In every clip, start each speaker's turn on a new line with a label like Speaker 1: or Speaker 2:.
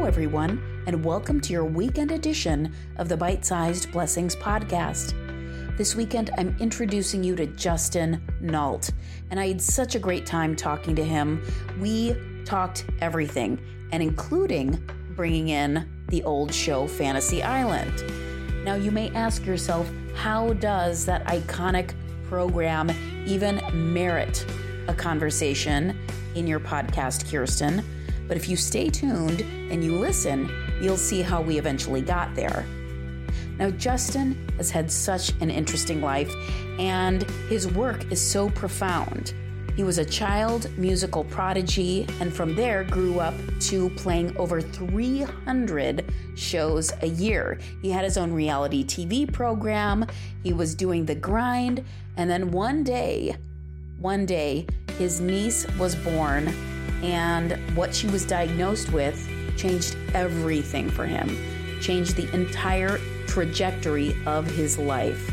Speaker 1: everyone, and welcome to your weekend edition of the Bite-Sized Blessings podcast. This weekend, I'm introducing you to Justin Nault, and I had such a great time talking to him. We talked everything, and including bringing in the old show Fantasy Island. Now, you may ask yourself, how does that iconic program even merit a conversation in your podcast, Kirsten? But if you stay tuned and you listen, you'll see how we eventually got there. Now, Justin has had such an interesting life, and his work is so profound. He was a child musical prodigy, and from there grew up to playing over 300 shows a year. He had his own reality TV program. He was doing The Grind, and then one day, his niece was born, and what she was diagnosed with changed everything for him, changed the entire trajectory of his life.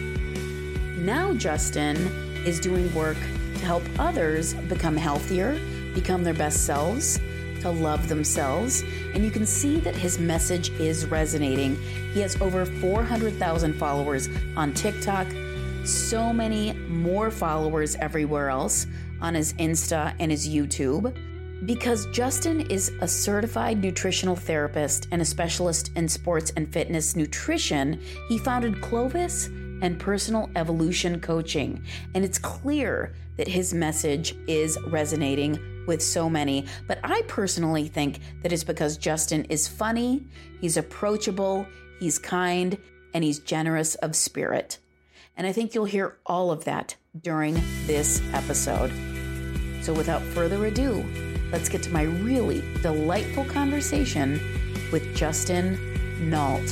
Speaker 1: Now Justin is doing work to help others become healthier, become their best selves, to love themselves, and you can see that his message is resonating. He has over 400,000 followers on TikTok, so many more followers everywhere else on his Insta and his YouTube. Because Justin is a certified nutritional therapist and a specialist in sports and fitness nutrition, he founded Clovis and Personal Evolution Coaching. And it's clear that his message is resonating with so many. But I personally think that it's because Justin is funny, he's approachable, he's kind, and he's generous of spirit. And I think you'll hear all of that during this episode. So without further ado, let's get to my really delightful conversation with Justin Nault.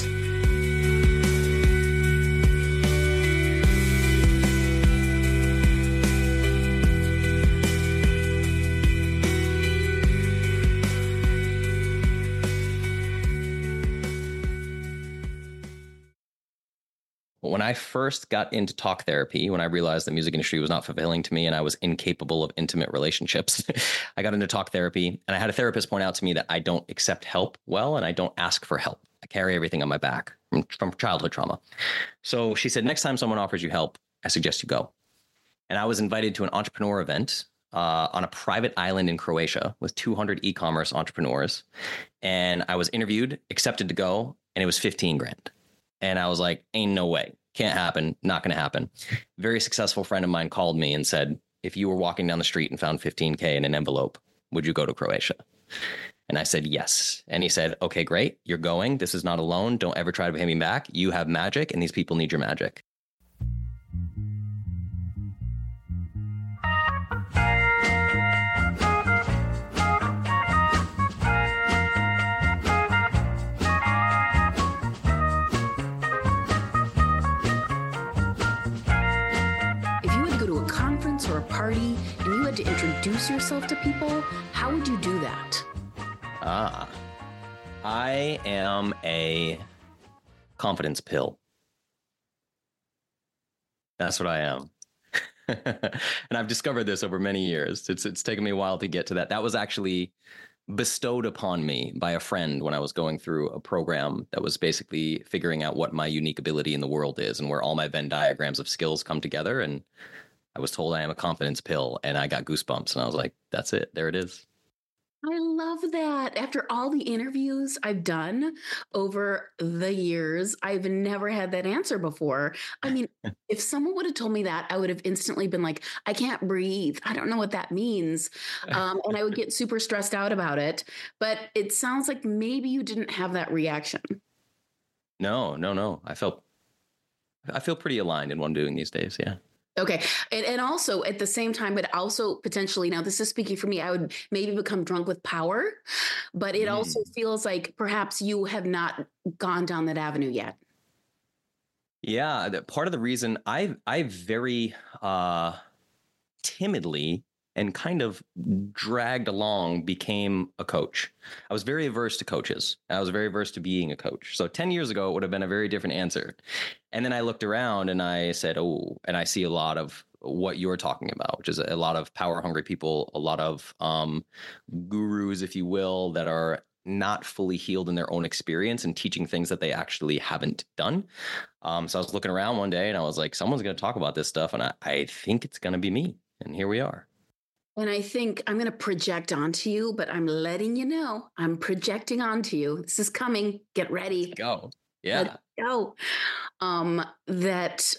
Speaker 2: When I first got into talk therapy, when I realized the music industry was not fulfilling to me and I was incapable of intimate relationships, I got into talk therapy, and I had a therapist point out to me that I don't accept help well and I don't ask for help. I carry everything on my back from childhood trauma. So she said, next time someone offers you help, I suggest you go. And I was invited to an entrepreneur event on a private island in Croatia with 200 e-commerce entrepreneurs. And I was interviewed, accepted to go, and it was 15 grand. And I was like, ain't no way. Can't happen. Not going to happen. Very successful friend of mine called me and said, if you were walking down the street and found 15K in an envelope, would you go to Croatia? And I said, yes. And he said, okay, great. You're going. This is not a loan. Don't ever try to pay me back. You have magic, and these people need your magic.
Speaker 1: Or a party and you had to introduce yourself to people, how would you do that?
Speaker 2: I am a confidence pill. That's what I am. And I've discovered this over many years. It's taken me a while to get to that. That was actually bestowed upon me by a friend when I was going through a program that was basically figuring out what my unique ability in the world is and where all my Venn diagrams of skills come together. And I was told I am a confidence pill, and I got goosebumps, and I was like, that's it. There it is.
Speaker 1: I love that. After all the interviews I've done over the years, I've never had that answer before. I mean, if someone would have told me that, I would have instantly been like, I can't breathe. I don't know what that means. And I would get super stressed out about it. But it sounds like maybe you didn't have that reaction.
Speaker 2: No. I feel pretty aligned in what I'm doing these days. Yeah.
Speaker 1: Okay. And also at the same time, but also potentially, now this is speaking for me, I would maybe become drunk with power, but it also feels like perhaps you have not gone down that avenue yet.
Speaker 2: Yeah. Part of the reason I very timidly and kind of dragged along became a coach. I was very averse to coaches. I was very averse to being a coach. So 10 years ago, it would have been a very different answer. And then I looked around and I said, oh, and I see a lot of what you're talking about, which is a lot of power hungry people, a lot of gurus, if you will, that are not fully healed in their own experience and teaching things that they actually haven't done. So I was looking around one day and I was like, someone's going to talk about this stuff. And I think it's going to be me. And here we are.
Speaker 1: And I think I'm going to project onto you, but I'm letting you know I'm projecting onto you. This is coming. Get ready.
Speaker 2: Let's go. Yeah.
Speaker 1: Let's go. That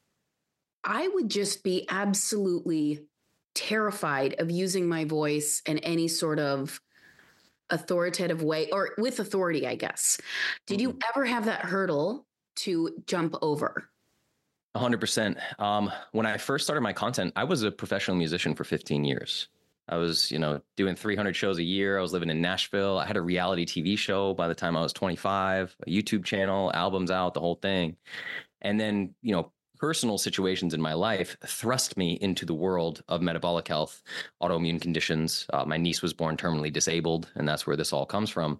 Speaker 1: I would just be absolutely terrified of using my voice in any sort of authoritative way, or with authority, I guess. Did you ever have that hurdle to jump over?
Speaker 2: 100%. When I first started my content, I was a professional musician for 15 years. I was, doing 300 shows a year. I was living in Nashville. I had a reality TV show by the time I was 25, a YouTube channel, albums out, the whole thing. And then, personal situations in my life thrust me into the world of metabolic health, autoimmune conditions. My niece was born terminally disabled, and that's where this all comes from.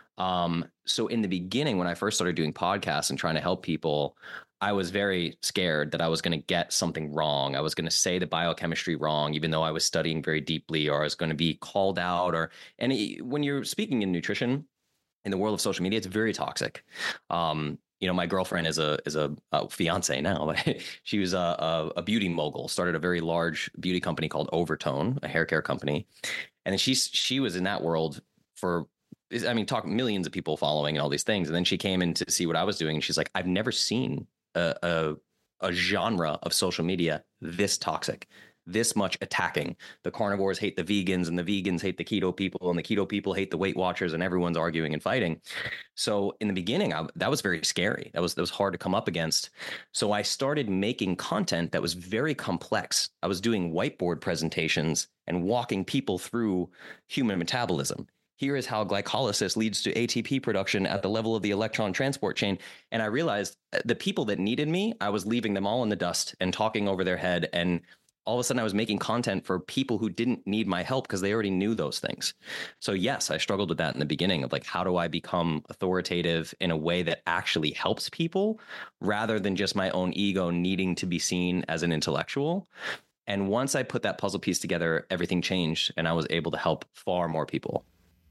Speaker 2: So in the beginning, when I first started doing podcasts and trying to help people, I was very scared that I was going to get something wrong. I was going to say the biochemistry wrong, even though I was studying very deeply, or I was going to be called out. When you're speaking in nutrition in the world of social media, it's very toxic. My girlfriend is a fiance now, but she was a beauty mogul, started a very large beauty company called Overtone, a hair care company. And then she was in that world talk millions of people following and all these things. And then she came in to see what I was doing. And she's like, I've never seen a genre of social media this toxic, this much attacking. The carnivores hate the vegans, and the vegans hate the keto people, and the keto people hate the Weight Watchers, and everyone's arguing and fighting. So in the beginning, that was very scary. That was hard to come up against. So I started making content that was very complex. I was doing whiteboard presentations and walking people through human metabolism. Here is how glycolysis leads to ATP production at the level of the electron transport chain. And I realized the people that needed me, I was leaving them all in the dust and talking over their head. And all of a sudden I was making content for people who didn't need my help because they already knew those things. So yes, I struggled with that in the beginning of like, how do I become authoritative in a way that actually helps people rather than just my own ego needing to be seen as an intellectual? And once I put that puzzle piece together, everything changed and I was able to help far more people.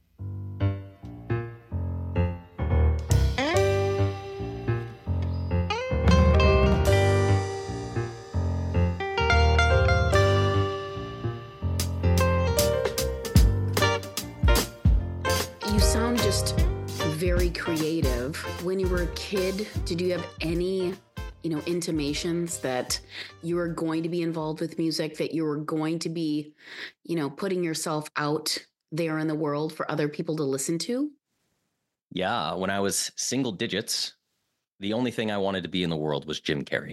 Speaker 1: Very creative. When you were a kid, did you have any, intimations that you were going to be involved with music, that you were going to be, putting yourself out there in the world for other people to listen to?
Speaker 2: Yeah. When I was single digits, the only thing I wanted to be in the world was Jim Carrey.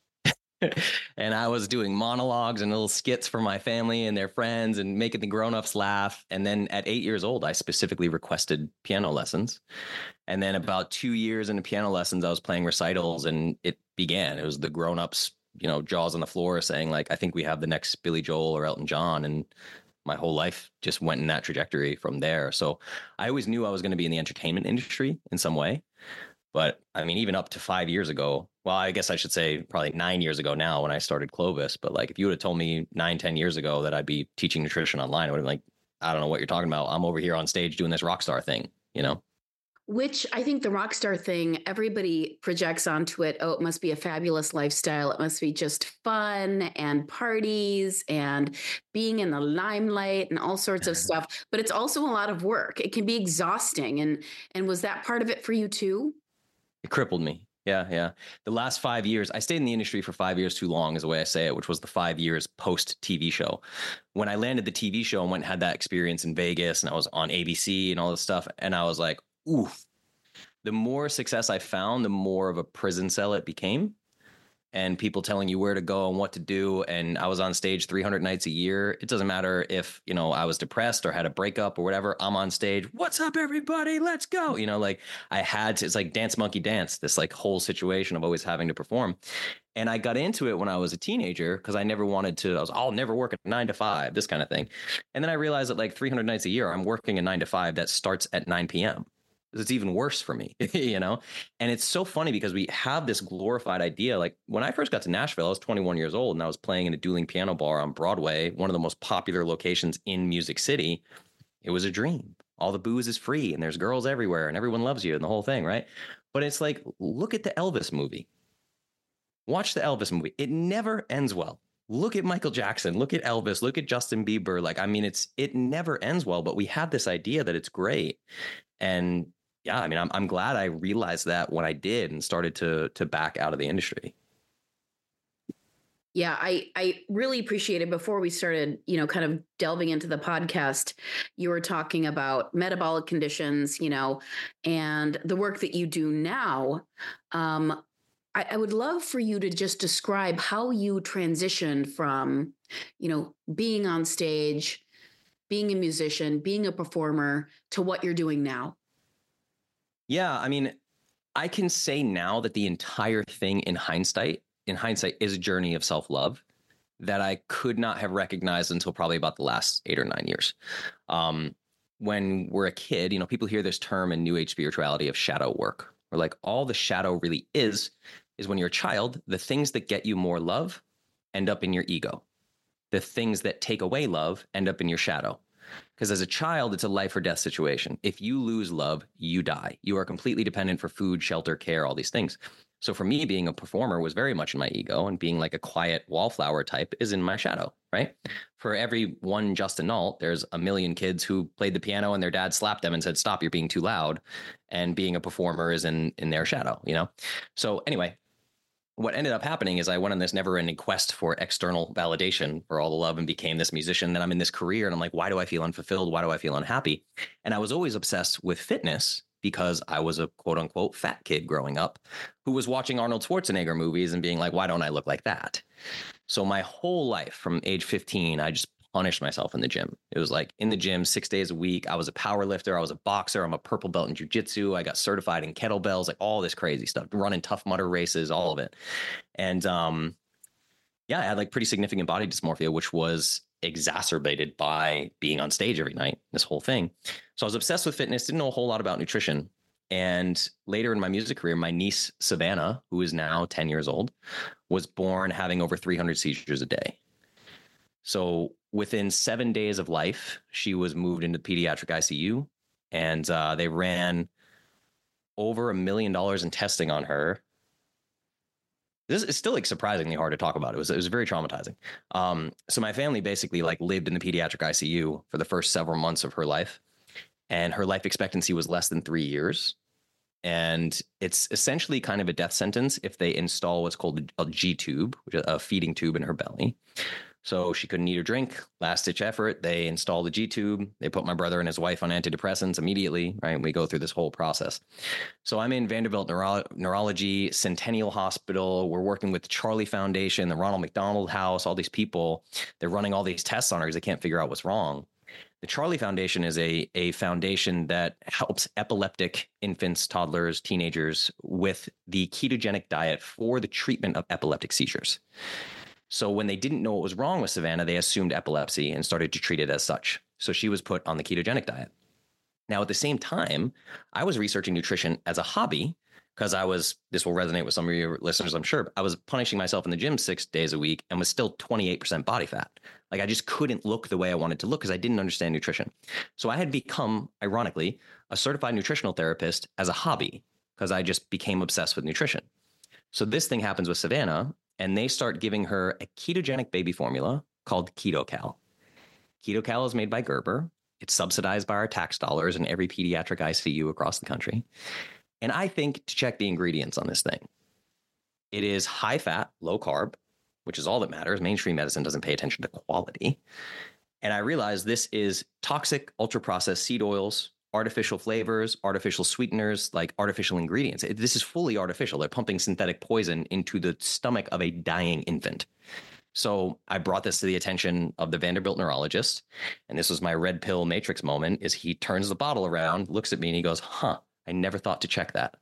Speaker 2: And I was doing monologues and little skits for my family and their friends and making the grown-ups laugh. And then at 8 years old, I specifically requested piano lessons. And then about 2 years into piano lessons, I was playing recitals and it began. It was the grown-ups, jaws on the floor saying like, I think we have the next Billy Joel or Elton John. And my whole life just went in that trajectory from there. So I always knew I was going to be in the entertainment industry in some way. But I mean, even up to 5 years ago, well, I guess I should say probably 9 years ago now when I started Clovis. But like, if you would have told me 9-10 years ago that I'd be teaching nutrition online, I would have been like, I don't know what you're talking about. I'm over here on stage doing this rock star thing,
Speaker 1: Which I think the rock star thing, everybody projects onto it. Oh, it must be a fabulous lifestyle. It must be just fun and parties and being in the limelight and all sorts of stuff. But it's also a lot of work. It can be exhausting. And was that part of it for you too?
Speaker 2: It crippled me. Yeah. The last 5 years, I stayed in the industry for 5 years too long is the way I say it, which was the 5 years post TV show. When I landed the TV show and went and had that experience in Vegas and I was on ABC and all this stuff. And I was like, oof, the more success I found, the more of a prison cell it became. And people telling you where to go and what to do. And I was on stage 300 nights a year. It doesn't matter if, I was depressed or had a breakup or whatever. I'm on stage. What's up, everybody? Let's go. I had to, it's like Dance Monkey Dance, this like whole situation of always having to perform. And I got into it when I was a teenager because I never wanted to, I'll never work a 9 to 5, this kind of thing. And then I realized that like 300 nights a year, I'm working a 9 to 5 that starts at 9 p.m. It's even worse for me, And it's so funny because we have this glorified idea. Like when I first got to Nashville, I was 21 years old and I was playing in a dueling piano bar on Broadway, one of the most popular locations in Music City. It was a dream. all the booze is free and there's girls everywhere and everyone loves you and the whole thing, right? But it's like, look at the Elvis movie. Watch the Elvis movie. It never ends well. Look at Michael Jackson, look at Elvis, look at Justin Bieber. Like, I mean, it never ends well, but we have this idea that it's great. And yeah, I mean, I'm glad I realized that when I did and started to back out of the industry.
Speaker 1: Yeah, I really appreciate it. Before we started, kind of delving into the podcast, you were talking about metabolic conditions, and the work that you do now. I would love for you to just describe how you transitioned from, being on stage, being a musician, being a performer, to what you're doing now.
Speaker 2: Yeah, I mean, I can say now that the entire thing in hindsight is a journey of self-love that I could not have recognized until probably about the last 8 or 9 years. When we're a kid, people hear this term in New Age spirituality of shadow work, or like all the shadow really is when you're a child, the things that get you more love end up in your ego. The things that take away love end up in your shadow. Because as a child, it's a life or death situation. If you lose love, you die. You are completely dependent for food, shelter, care, all these things. So for me, being a performer was very much in my ego, and being like a quiet wallflower type is in my shadow, right? For every one Justin Nault, there's a million kids who played the piano and their dad slapped them and said, "Stop, you're being too loud." And being a performer is in their shadow, So anyway, what ended up happening is I went on this never-ending quest for external validation for all the love and became this musician. Then I'm in this career and I'm like, why do I feel unfulfilled? Why do I feel unhappy? And I was always obsessed with fitness because I was a quote unquote fat kid growing up who was watching Arnold Schwarzenegger movies and being like, why don't I look like that? So my whole life from age 15, I just punished myself in the gym. It was like in the gym 6 days a week. I was a power lifter. I was a boxer. I'm a purple belt in jiu-jitsu. I got certified in kettlebells, like all this crazy stuff, running Tough Mudder races, all of it. And I had like pretty significant body dysmorphia, which was exacerbated by being on stage every night, this whole thing. So I was obsessed with fitness, didn't know a whole lot about nutrition. And later in my music career, my niece, Savannah, who is now 10 years old, was born having over 300 seizures a day. So within 7 days of life, she was moved into pediatric ICU, and they ran over $1 million in testing on her. This is still like surprisingly hard to talk about. It was very traumatizing. So my family basically like lived in the pediatric ICU for the first several months of her life, and her life expectancy was less than 3 years. And it's essentially kind of a death sentence if they install what's called a G tube, which is a feeding tube in her belly. So she couldn't eat or drink. Last ditch effort, they installed the G tube. They put my brother and his wife on antidepressants immediately, right? We go through this whole process. So I'm in Vanderbilt Neurology, Centennial Hospital. We're working with the Charlie Foundation, the Ronald McDonald House, all these people. They're running all these tests on her because they can't figure out what's wrong. The Charlie Foundation is a foundation that helps epileptic infants, toddlers, teenagers with the ketogenic diet for the treatment of epileptic seizures. So when they didn't know what was wrong with Savannah, they assumed epilepsy and started to treat it as such. So she was put on the ketogenic diet. Now, at the same time, I was researching nutrition as a hobby because this will resonate with some of your listeners, I'm sure. I was punishing myself in the gym 6 days a week and was still 28% body fat. Like I just couldn't look the way I wanted to look because I didn't understand nutrition. So I had become, ironically, a certified nutritional therapist as a hobby because I just became obsessed with nutrition. So this thing happens with Savannah, and they start giving her a ketogenic baby formula called KetoCal. KetoCal is made by Gerber. It's subsidized by our tax dollars in every pediatric ICU across the country. And I think to check the ingredients on this thing, it is high fat, low carb, which is all that matters. Mainstream medicine doesn't pay attention to quality. And I realized this is toxic, ultra-processed seed oils, artificial flavors, artificial sweeteners, like artificial ingredients. This is fully artificial. They're pumping synthetic poison into the stomach of a dying infant. So I brought this to the attention of the Vanderbilt neurologist. And this was my red pill matrix moment, is he turns the bottle around, looks at me, and he goes, I never thought to check that.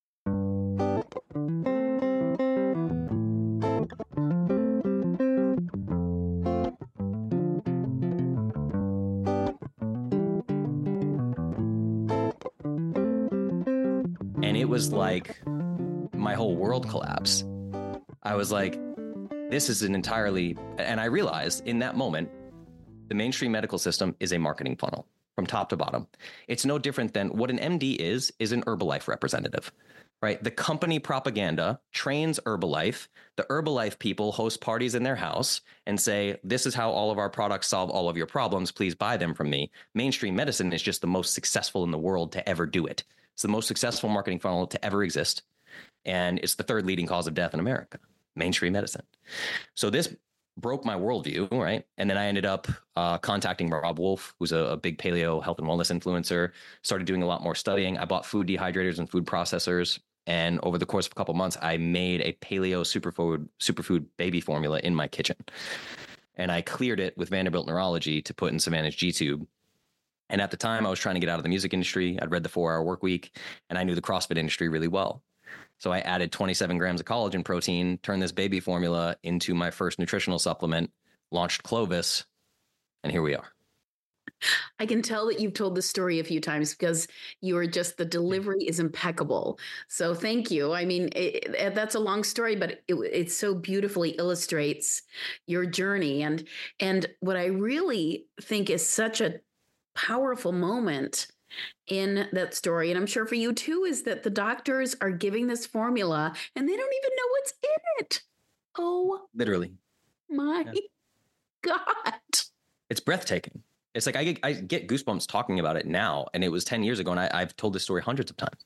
Speaker 2: And it was like my whole world collapsed. I was like, this is and I realized in that moment, the mainstream medical system is a marketing funnel. from top to bottom. It's no different than what an MD is an Herbalife representative, right? The company propaganda trains Herbalife. The Herbalife people host parties in their house and say, this is how all of our products solve all of your problems. Please buy them from me. Mainstream medicine is just the most successful in the world to ever do it. It's the most successful marketing funnel to ever exist. And it's the third leading cause of death in America, mainstream medicine. So this broke my worldview, right? And then I ended up contacting Rob Wolf, who's a big paleo health and wellness influencer, started doing a lot more studying. I bought food dehydrators and food processors. And over the course of a couple of months, I made a paleo superfood baby formula in my kitchen. And I cleared it with Vanderbilt Neurology to put in Savannah's G-Tube. And at the time, I was trying to get out of the music industry. I'd read the 4 Hour Workweek, and I knew the CrossFit industry really well. So I added 27 grams of collagen protein, turned this baby formula into my first nutritional supplement, launched Clovis, and here we are.
Speaker 1: I can tell that you've told this story a few times because the delivery is impeccable. So thank you. I mean, that's a long story, but it so beautifully illustrates your journey. And what I really think is such a powerful moment in that story, and I'm sure for you too, is that the doctors are giving this formula and they don't even know what's in it. Oh,
Speaker 2: literally.
Speaker 1: My God.
Speaker 2: It's breathtaking. It's like I get goosebumps talking about it now, and it was 10 years ago, and I've told this story hundreds of times.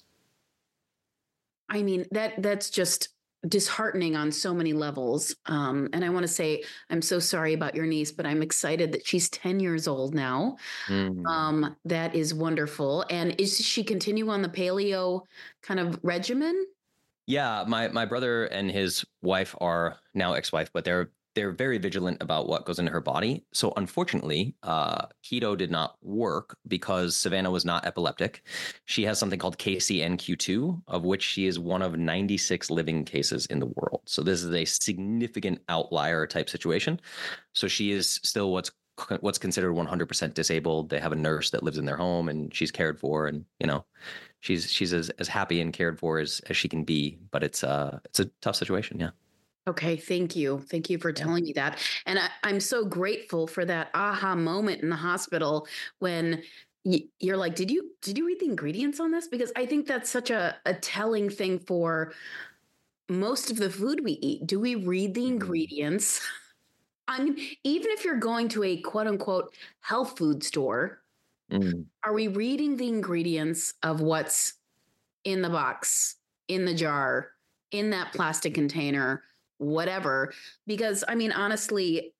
Speaker 1: I mean, that's just disheartening on so many levels. And I want to say, I'm so sorry about your niece, but I'm excited that she's 10 years old now. Mm. That is wonderful. And is she continue on the paleo kind of regimen?
Speaker 2: Yeah, my brother and his wife are now ex-wife, but they're very vigilant about what goes into her body. So unfortunately, keto did not work because Savannah was not epileptic. She has something called KCNQ2, of which she is one of 96 living cases in the world. So this is a significant outlier type situation. So she is still what's considered 100% disabled. They have a nurse that lives in their home, and she's cared for, and she's as happy and cared for as she can be. But it's a tough situation. Yeah.
Speaker 1: Okay. Thank you. Thank you for telling me that. And I'm so grateful for that aha moment in the hospital when you're like, did you read the ingredients on this? Because I think that's such a telling thing for most of the food we eat. Do we read the ingredients? I mean, even if you're going to a quote unquote health food store, are we reading the ingredients of what's in the box, in the jar, in that plastic container, whatever? Because I mean, honestly,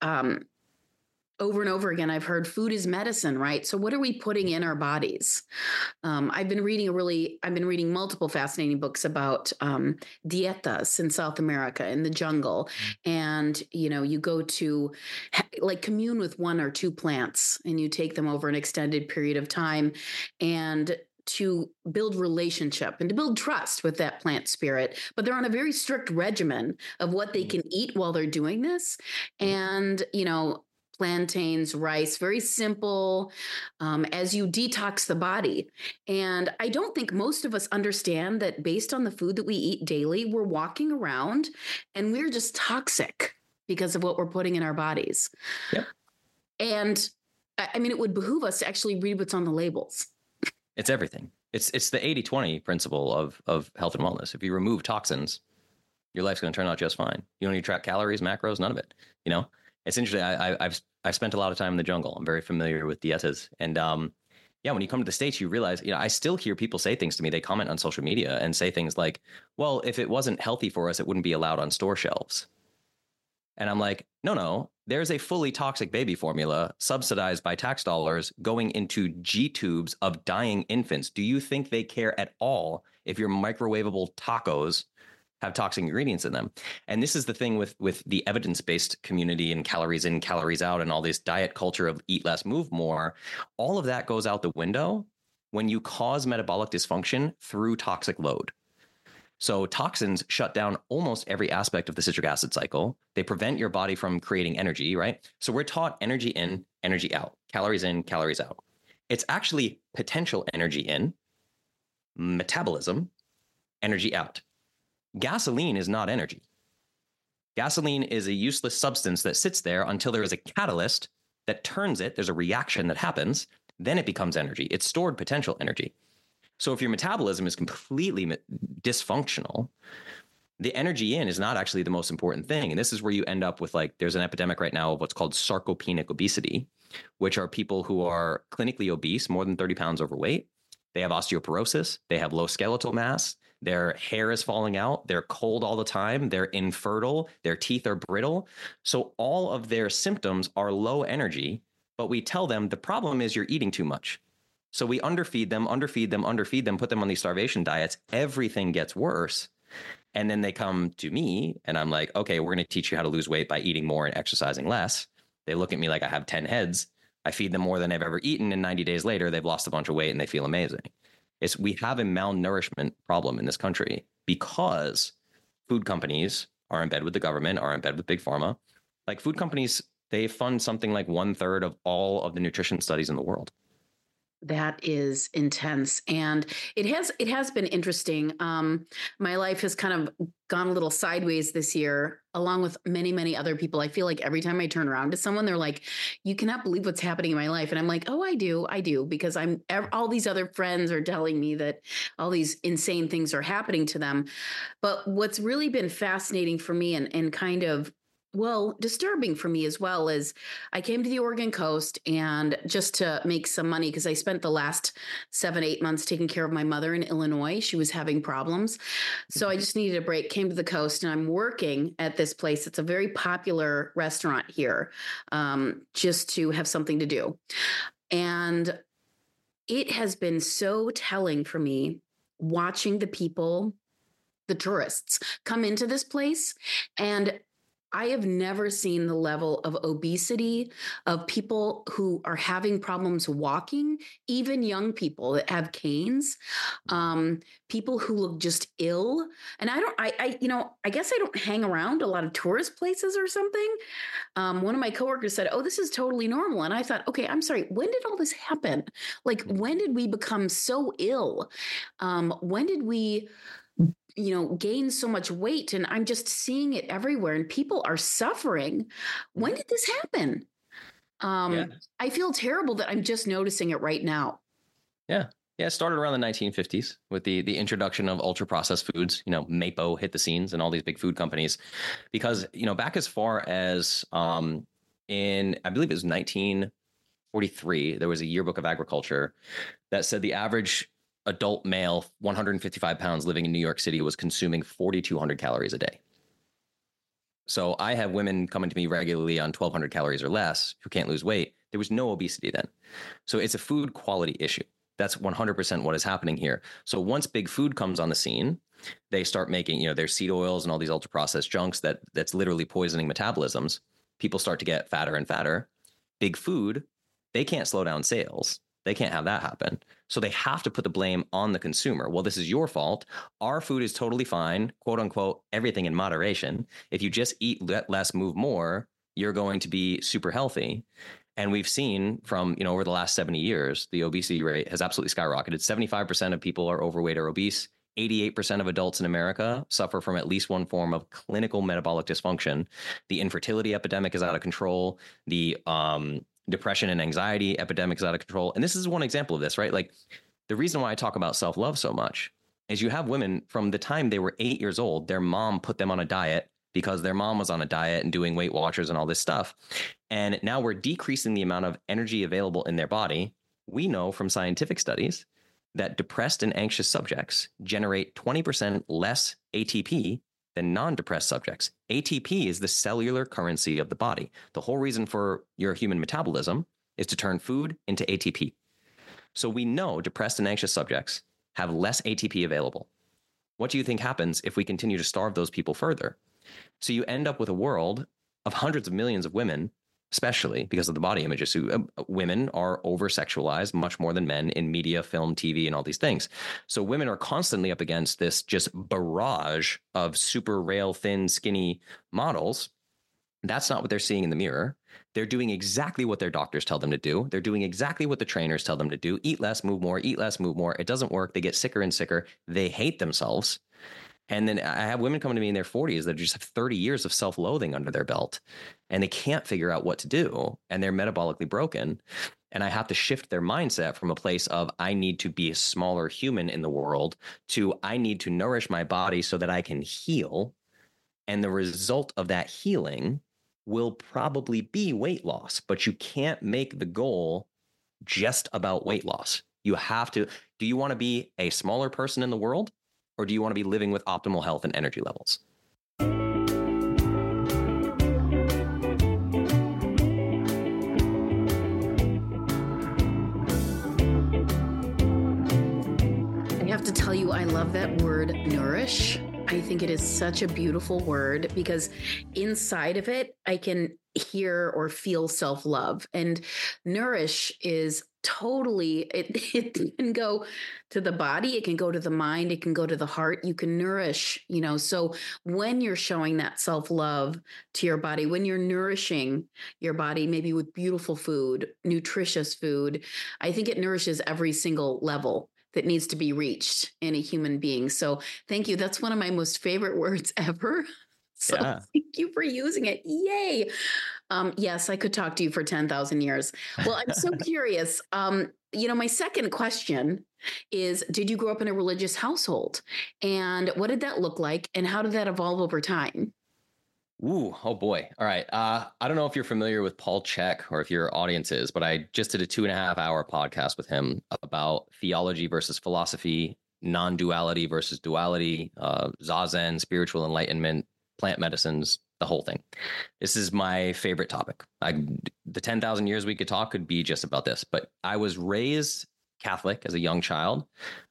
Speaker 1: over and over again, I've heard food is medicine, right? So what are we putting in our bodies? I've been reading multiple fascinating books about dietas in South America, in the jungle. And, you go to commune with 1 or 2 plants and you take them over an extended period of time and to build relationship and to build trust with that plant spirit. But they're on a very strict regimen of what they can eat while they're doing this. And, plantains, rice, very simple, as you detox the body. And I don't think most of us understand that based on the food that we eat daily, we're walking around and we're just toxic because of what we're putting in our bodies.
Speaker 2: Yep.
Speaker 1: And I mean, it would behoove us to actually read what's on the labels.
Speaker 2: It's everything. It's the 80-20 principle of health and wellness. If you remove toxins, your life's going to turn out just fine. You don't need to track calories, macros, none of it. It's interesting. I've spent a lot of time in the jungle. I'm very familiar with dietas. And when you come to the States, you realize, I still hear people say things to me. They comment on social media and say things like, well, if it wasn't healthy for us, it wouldn't be allowed on store shelves. And I'm like, no, there's a fully toxic baby formula subsidized by tax dollars going into G-tubes of dying infants. Do you think they care at all if your microwavable tacos have toxic ingredients in them? And this is the thing with the evidence-based community and calories in, calories out, and all this diet culture of eat less, move more. All of that goes out the window when you cause metabolic dysfunction through toxic load. So toxins shut down almost every aspect of the citric acid cycle. They prevent your body from creating energy, right? So we're taught energy in, energy out, calories in, calories out. It's actually potential energy in, metabolism, energy out. Gasoline is not energy. Gasoline is a useless substance that sits there until there is a catalyst that turns it. There's a reaction that happens. then it becomes energy. It's stored potential energy. So if your metabolism is completely dysfunctional, the energy in is not actually the most important thing. And this is where you end up with, like, there's an epidemic right now of what's called sarcopenic obesity, which are people who are clinically obese, more than 30 pounds overweight. They have osteoporosis. They have low skeletal mass. Their hair is falling out. They're cold all the time. They're infertile. Their teeth are brittle. So all of their symptoms are low energy, but we tell them the problem is you're eating too much. So we underfeed them, put them on these starvation diets. Everything gets worse. And then they come to me and I'm like, okay, we're going to teach you how to lose weight by eating more and exercising less. They look at me like I have 10 heads. I feed them more than I've ever eaten. And 90 days later, they've lost a bunch of weight and they feel amazing. We have a malnourishment problem in this country because food companies are in bed with the government, are in bed with big pharma. Like, food companies, they fund something like 1/3 of all of the nutrition studies in the world.
Speaker 1: That is intense. And it has been interesting. My life has kind of gone a little sideways this year, along with many, many other people. I feel like every time I turn around to someone, they're like, you cannot believe what's happening in my life. And I'm like, oh, I do, because all these other friends are telling me that all these insane things are happening to them. But what's really been fascinating for me and kind of, well, disturbing for me as well is I came to the Oregon coast, and just to make some money, because I spent the last 7-8 months taking care of my mother in Illinois. She was having problems. So I just needed a break, came to the coast, and I'm working at this place. It's a very popular restaurant here, just to have something to do. And it has been so telling for me watching the people, the tourists, come into this place. And I have never seen the level of obesity of people who are having problems walking, even young people that have canes, people who look just ill. And I guess I don't hang around a lot of tourist places or something. One of my coworkers said, oh, this is totally normal. And I thought, okay, I'm sorry. When did all this happen? Like, when did we become so ill? When did we gain so much weight? And I'm just seeing it everywhere, and people are suffering. When did this happen? I feel terrible that I'm just noticing it right now.
Speaker 2: Yeah. It started around the 1950s with the introduction of ultra processed foods. Mapo hit the scenes and all these big food companies, because, back as far as in, I believe it was 1943, there was a yearbook of agriculture that said the average adult male, 155 pounds, living in New York City was consuming 4,200 calories a day. So I have women coming to me regularly on 1,200 calories or less who can't lose weight. There was no obesity then. So it's a food quality issue. That's 100% what is happening here. So once big food comes on the scene, they start making, their seed oils and all these ultra processed junks that's literally poisoning metabolisms. People start to get fatter and fatter. Big food, they can't slow down sales. They can't have that happen. So they have to put the blame on the consumer. Well, this is your fault. Our food is totally fine, quote unquote, everything in moderation. If you just eat less, move more, you're going to be super healthy. And we've seen from, over the last 70 years, the obesity rate has absolutely skyrocketed. 75% of people are overweight or obese. 88% of adults in America suffer from at least one form of clinical metabolic dysfunction. The infertility epidemic is out of control. The depression and anxiety epidemic is out of control. And this is one example of this, right? Like, the reason why I talk about self-love so much is you have women from the time they were 8 years old, their mom put them on a diet because their mom was on a diet and doing Weight Watchers and all this stuff. And now we're decreasing the amount of energy available in their body. We know from scientific studies that depressed and anxious subjects generate 20% less ATP than non-depressed subjects. ATP is the cellular currency of the body. The whole reason for your human metabolism is to turn food into ATP. So we know depressed and anxious subjects have less ATP available. What do you think happens if we continue to starve those people further? So you end up with a world of hundreds of millions of women, especially because of the body images. So, women are over-sexualized much more than men in media, film, TV, and all these things. So women are constantly up against this just barrage of super rail, thin, skinny models. That's not what they're seeing in the mirror. They're doing exactly what their doctors tell them to do. They're doing exactly what the trainers tell them to do. Eat less, move more, eat less, move more. It doesn't work. They get sicker and sicker. They hate themselves. And then I have women coming to me in their 40s that just have 30 years of self-loathing under their belt, and they can't figure out what to do, and they're metabolically broken. And I have to shift their mindset from a place of I need to be a smaller human in the world to I need to nourish my body so that I can heal. And the result of that healing will probably be weight loss, but you can't make the goal just about weight loss. You have to, do you want to be a smaller person in the world, or do you want to be living with optimal health and energy levels?
Speaker 1: I have to tell you, I love that word nourish. I think it is such a beautiful word because inside of it, I can hear or feel self-love. And nourish is totally, it can go to the body, it can go to the mind, it can go to the heart. You can nourish, so when you're showing that self-love to your body, when you're nourishing your body, maybe with beautiful food, nutritious food, I think it nourishes every single level that needs to be reached in a human being. So thank you. That's one of my most favorite words ever. So Thank you for using it. Yay. Yes, I could talk to you for 10,000 years. Well, I'm so curious. My second question is, did you grow up in a religious household? And what did that look like? And how did that evolve over time?
Speaker 2: Ooh, oh boy. All right. I don't know if you're familiar with Paul Chek or if your audience is, but I just did a 2.5-hour podcast with him about theology versus philosophy, non-duality versus duality, Zazen, spiritual enlightenment, plant medicines, the whole thing. This is my favorite topic. The 10,000 years we could talk could be just about this, but I was raised Catholic as a young child,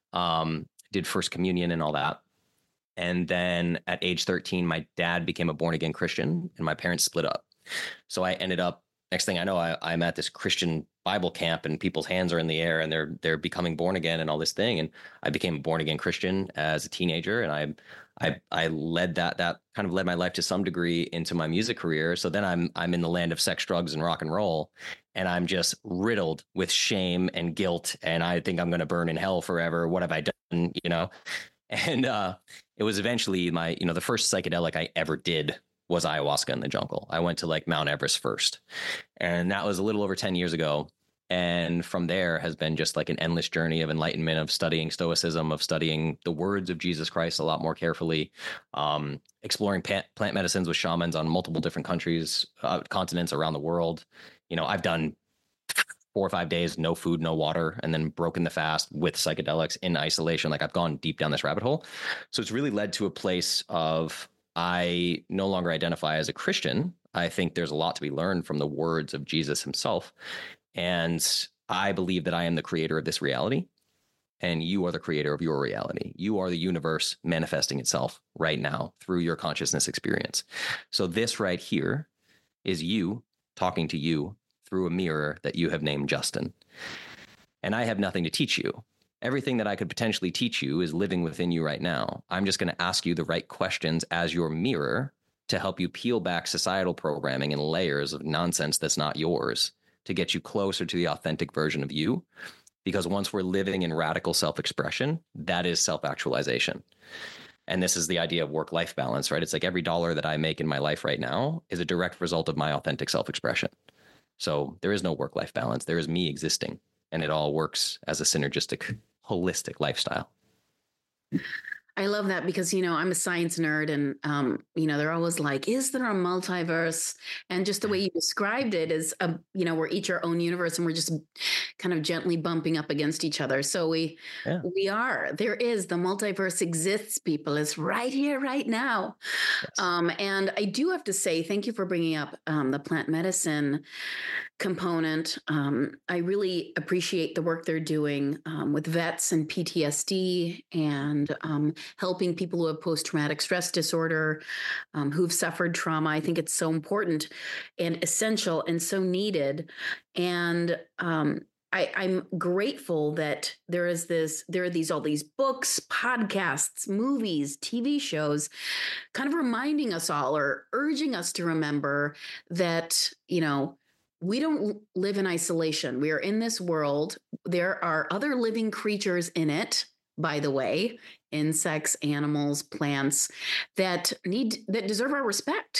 Speaker 2: did First Communion and all that. And then at age 13, my dad became a born again Christian and my parents split up. So I ended up, next thing I know, I'm at this Christian Bible camp and people's hands are in the air and they're becoming born again and all this thing. And I became a born again Christian as a teenager. And I led that kind of led my life to some degree into my music career. So then I'm in the land of sex, drugs, and rock and roll. And I'm just riddled with shame and guilt. And I think I'm going to burn in hell forever. What have I done? And it was eventually the first psychedelic I ever did was ayahuasca in the jungle. I went to like Mount Everest first. And that was a little over 10 years ago. And from there has been just like an endless journey of enlightenment, of studying Stoicism, of studying the words of Jesus Christ a lot more carefully, exploring plant medicines with shamans on multiple different continents around the world. I've done 4 or 5 days, no food, no water, and then broken the fast with psychedelics in isolation. Like I've gone deep down this rabbit hole. So it's really led to a place of I no longer identify as a Christian. I think there's a lot to be learned from the words of Jesus himself. And I believe that I am the creator of this reality. And you are the creator of your reality. You are the universe manifesting itself right now through your consciousness experience. So this right here is you talking to you through a mirror that you have named Justin. And I have nothing to teach you. Everything that I could potentially teach you is living within you right now. I'm just going to ask you the right questions as your mirror to help you peel back societal programming and layers of nonsense that's not yours to get you closer to the authentic version of you. Because once we're living in radical self-expression, that is self-actualization. And this is the idea of work-life balance, right? It's like every dollar that I make in my life right now is a direct result of my authentic self-expression. So there is no work-life balance. There is me existing, and it all works as a synergistic, holistic lifestyle.
Speaker 1: I love that because, I'm a science nerd and, they're always like, is there a multiverse? And just the way you described it is, we're each our own universe and we're just kind of gently bumping up against each other. So we are, there is, the multiverse exists, people. It's right here, right now. Yes. And I do have to say, thank you for bringing up the plant medicine component. I really appreciate the work they're doing with vets and PTSD and helping people who have post-traumatic stress disorder, who've suffered trauma. I think it's so important and essential and so needed. And I'm grateful that there are all these books, podcasts, movies, TV shows, kind of reminding us all or urging us to remember that, we don't live in isolation. We are in this world. There are other living creatures in it, by the way, insects, animals, plants that deserve our respect.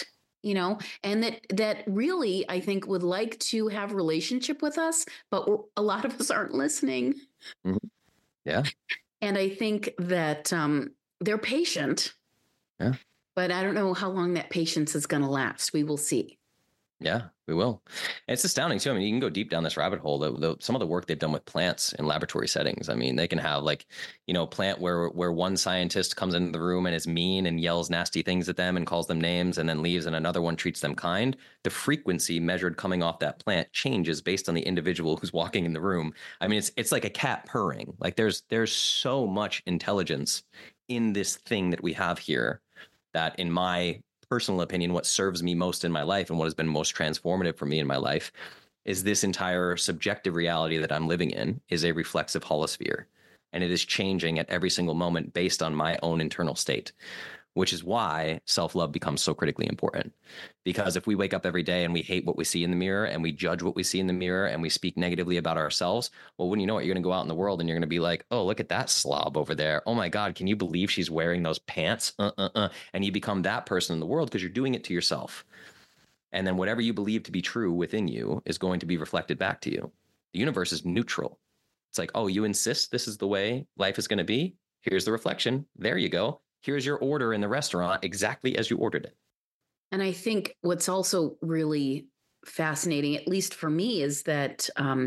Speaker 1: and that really, I think, would like to have a relationship with us, but a lot of us aren't listening.
Speaker 2: Mm-hmm. Yeah.
Speaker 1: And I think that they're patient.
Speaker 2: Yeah.
Speaker 1: But I don't know how long that patience is going to last. We will see.
Speaker 2: Yeah, we will. It's astounding too. I mean, you can go deep down this rabbit hole. Some of the work they've done with plants in laboratory settings. I mean, they can have plant where one scientist comes into the room and is mean and yells nasty things at them and calls them names and then leaves, and another one treats them kind. The frequency measured coming off that plant changes based on the individual who's walking in the room. I mean, it's like a cat purring. Like there's so much intelligence in this thing that we have here that, in my personal opinion, what serves me most in my life and what has been most transformative for me in my life is this entire subjective reality that I'm living in is a reflexive holosphere. And it is changing at every single moment based on my own internal state, which is why self-love becomes so critically important. Because if we wake up every day and we hate what we see in the mirror and we judge what we see in the mirror and we speak negatively about ourselves, well, when you know it, you're going to go out in the world and you're going to be like, oh, look at that slob over there. Oh my God, can you believe she's wearing those pants? And you become that person in the world because you're doing it to yourself. And then whatever you believe to be true within you is going to be reflected back to you. The universe is neutral. It's like, oh, you insist this is the way life is going to be? Here's the reflection. There you go. Here's your order in the restaurant exactly as you ordered it.
Speaker 1: And I think what's also really fascinating, at least for me, is that,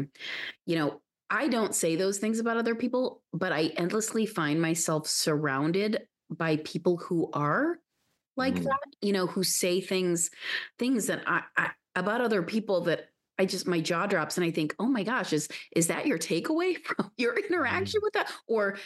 Speaker 1: I don't say those things about other people, but I endlessly find myself surrounded by people who are like that, who say things that I about other people that my jaw drops and I think, oh my gosh, is that your takeaway from your interaction with that? Or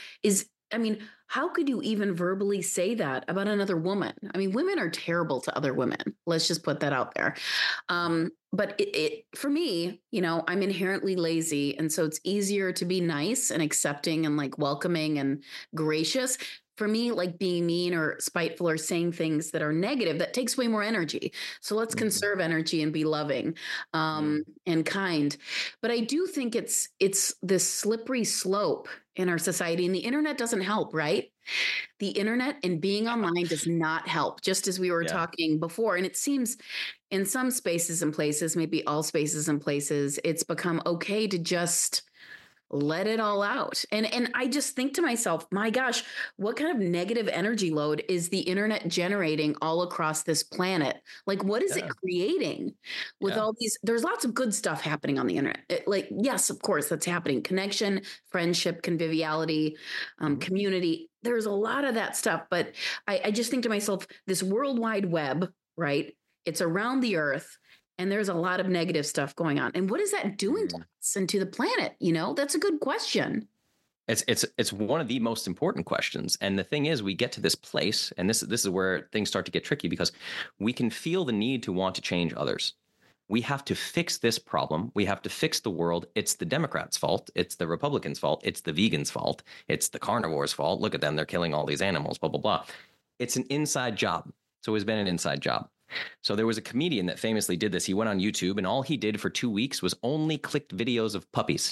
Speaker 1: how could you even verbally say that about another woman? I mean, women are terrible to other women. Let's just put that out there. But it for me, I'm inherently lazy. And so it's easier to be nice and accepting and like welcoming and gracious. For me, like being mean or spiteful or saying things that are negative, that takes way more energy. So let's conserve energy and be loving and kind. But I do think it's this slippery slope in our society, and the internet doesn't help, right? The internet and being online does not help, just as we were talking before. And it seems in some spaces and places, maybe all spaces and places, it's become okay to just let it all out. And I just think to myself, my gosh, what kind of negative energy load is the internet generating all across this planet? Like, what is it creating with all these? There's lots of good stuff happening on the internet. Yes, of course, that's happening. Connection, friendship, conviviality, community. There's a lot of that stuff. But I just think to myself, this World Wide Web, right? It's around the earth. And there's a lot of negative stuff going on. And what is that doing to us and to the planet? That's a good question.
Speaker 2: It's one of the most important questions. And the thing is, we get to this place, and this is where things start to get tricky, because we can feel the need to want to change others. We have to fix this problem. We have to fix the world. It's the Democrats' fault. It's the Republicans' fault. It's the vegans' fault. It's the carnivores' fault. Look at them. They're killing all these animals, blah, blah, blah. It's an inside job. It's always been an inside job. So there was a comedian that famously did this. He went on YouTube and all he did for 2 weeks was only clicked videos of puppies.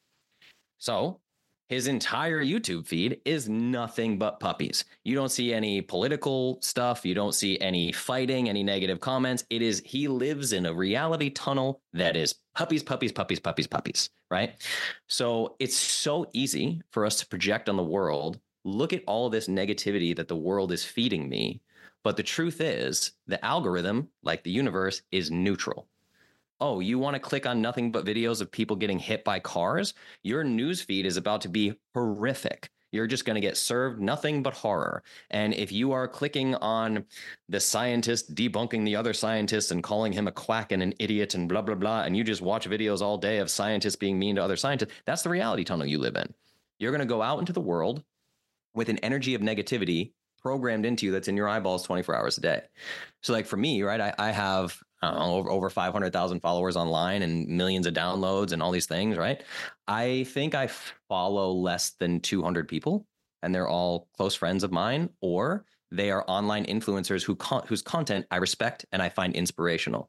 Speaker 2: So his entire YouTube feed is nothing but puppies. You don't see any political stuff. You don't see any fighting, any negative comments. He lives in a reality tunnel that is puppies, puppies, puppies, puppies, puppies, right? So it's so easy for us to project on the world. Look at all this negativity that the world is feeding me. But the truth is, the algorithm, like the universe, is neutral. Oh, you want to click on nothing but videos of people getting hit by cars? Your news feed is about to be horrific. You're just going to get served nothing but horror. And if you are clicking on the scientist debunking the other scientists and calling him a quack and an idiot and blah, blah, blah, and you just watch videos all day of scientists being mean to other scientists, that's the reality tunnel you live in. You're going to go out into the world with an energy of negativity programmed into you that's in your eyeballs 24 hours a day. So like for me, right, I have over 500,000 followers online and millions of downloads and all these things, right? I think I follow less than 200 people, and they're all close friends of mine, or they are online influencers whose content I respect and I find inspirational.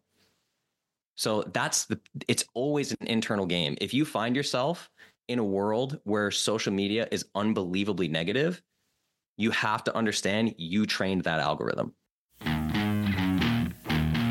Speaker 2: So it's always an internal game. If you find yourself in a world where social media is unbelievably negative, you have to understand you trained that algorithm.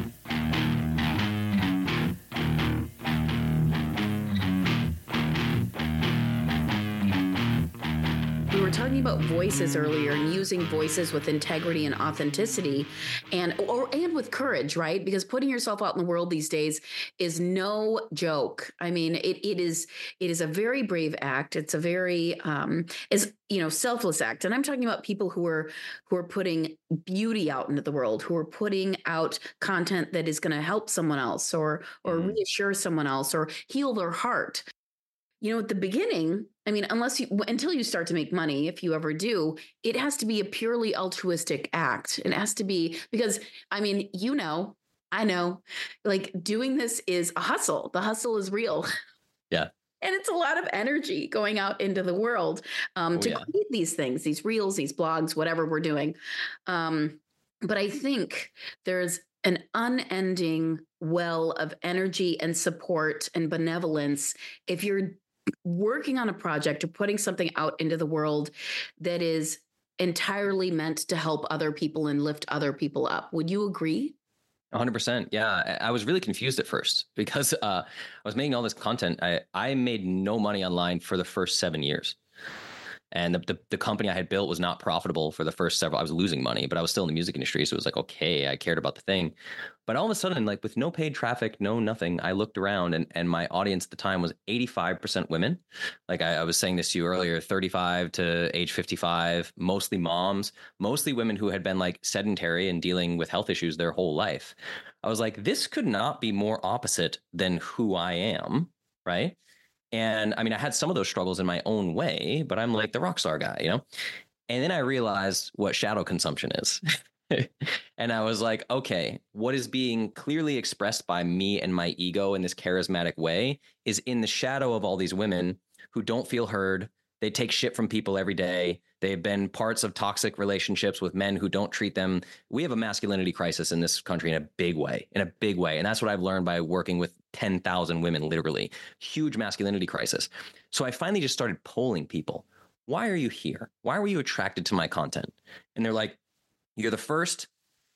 Speaker 1: talking about voices earlier and using voices with integrity and authenticity and with courage, right? Because putting yourself out in the world these days is no joke. I mean, it is a very brave act. It's a very selfless act. And I'm talking about people who are putting beauty out into the world, who are putting out content that is going to help someone else or reassure someone else or heal their heart. At the beginning, I mean, until you start to make money, if you ever do, it has to be a purely altruistic act. It has to be because, I mean, I know, like doing this is a hustle. The hustle is real.
Speaker 2: Yeah.
Speaker 1: And it's a lot of energy going out into the world create these things, these reels, these blogs, whatever we're doing. But I think there's an unending well of energy and support and benevolence if you're working on a project or putting something out into the world that is entirely meant to help other people and lift other people up. Would you agree?
Speaker 2: 100%. Yeah. I was really confused at first because I was making all this content. I made no money online for the first 7 years. And the company I had built was not profitable for the first several. I was losing money, but I was still in the music industry. So it was like, okay, I cared about the thing. But all of a sudden, like with no paid traffic, no nothing, I looked around and my audience at the time was 85% women. Like I was saying this to you earlier, 35 to age 55, mostly moms, mostly women who had been like sedentary and dealing with health issues their whole life. I was like, this could not be more opposite than who I am, right? And I mean, I had some of those struggles in my own way, but I'm like the rock star guy, And then I realized what shadow consumption is. And I was like, okay, what is being clearly expressed by me and my ego in this charismatic way is in the shadow of all these women who don't feel heard. They take shit from people every day. They've been parts of toxic relationships with men who don't treat them. We have a masculinity crisis in this country in a big way. And that's what I've learned by working with 10,000 women, literally. Huge masculinity crisis. So I finally just started polling people. Why are you here? Why were you attracted to my content? And they're like, you're the first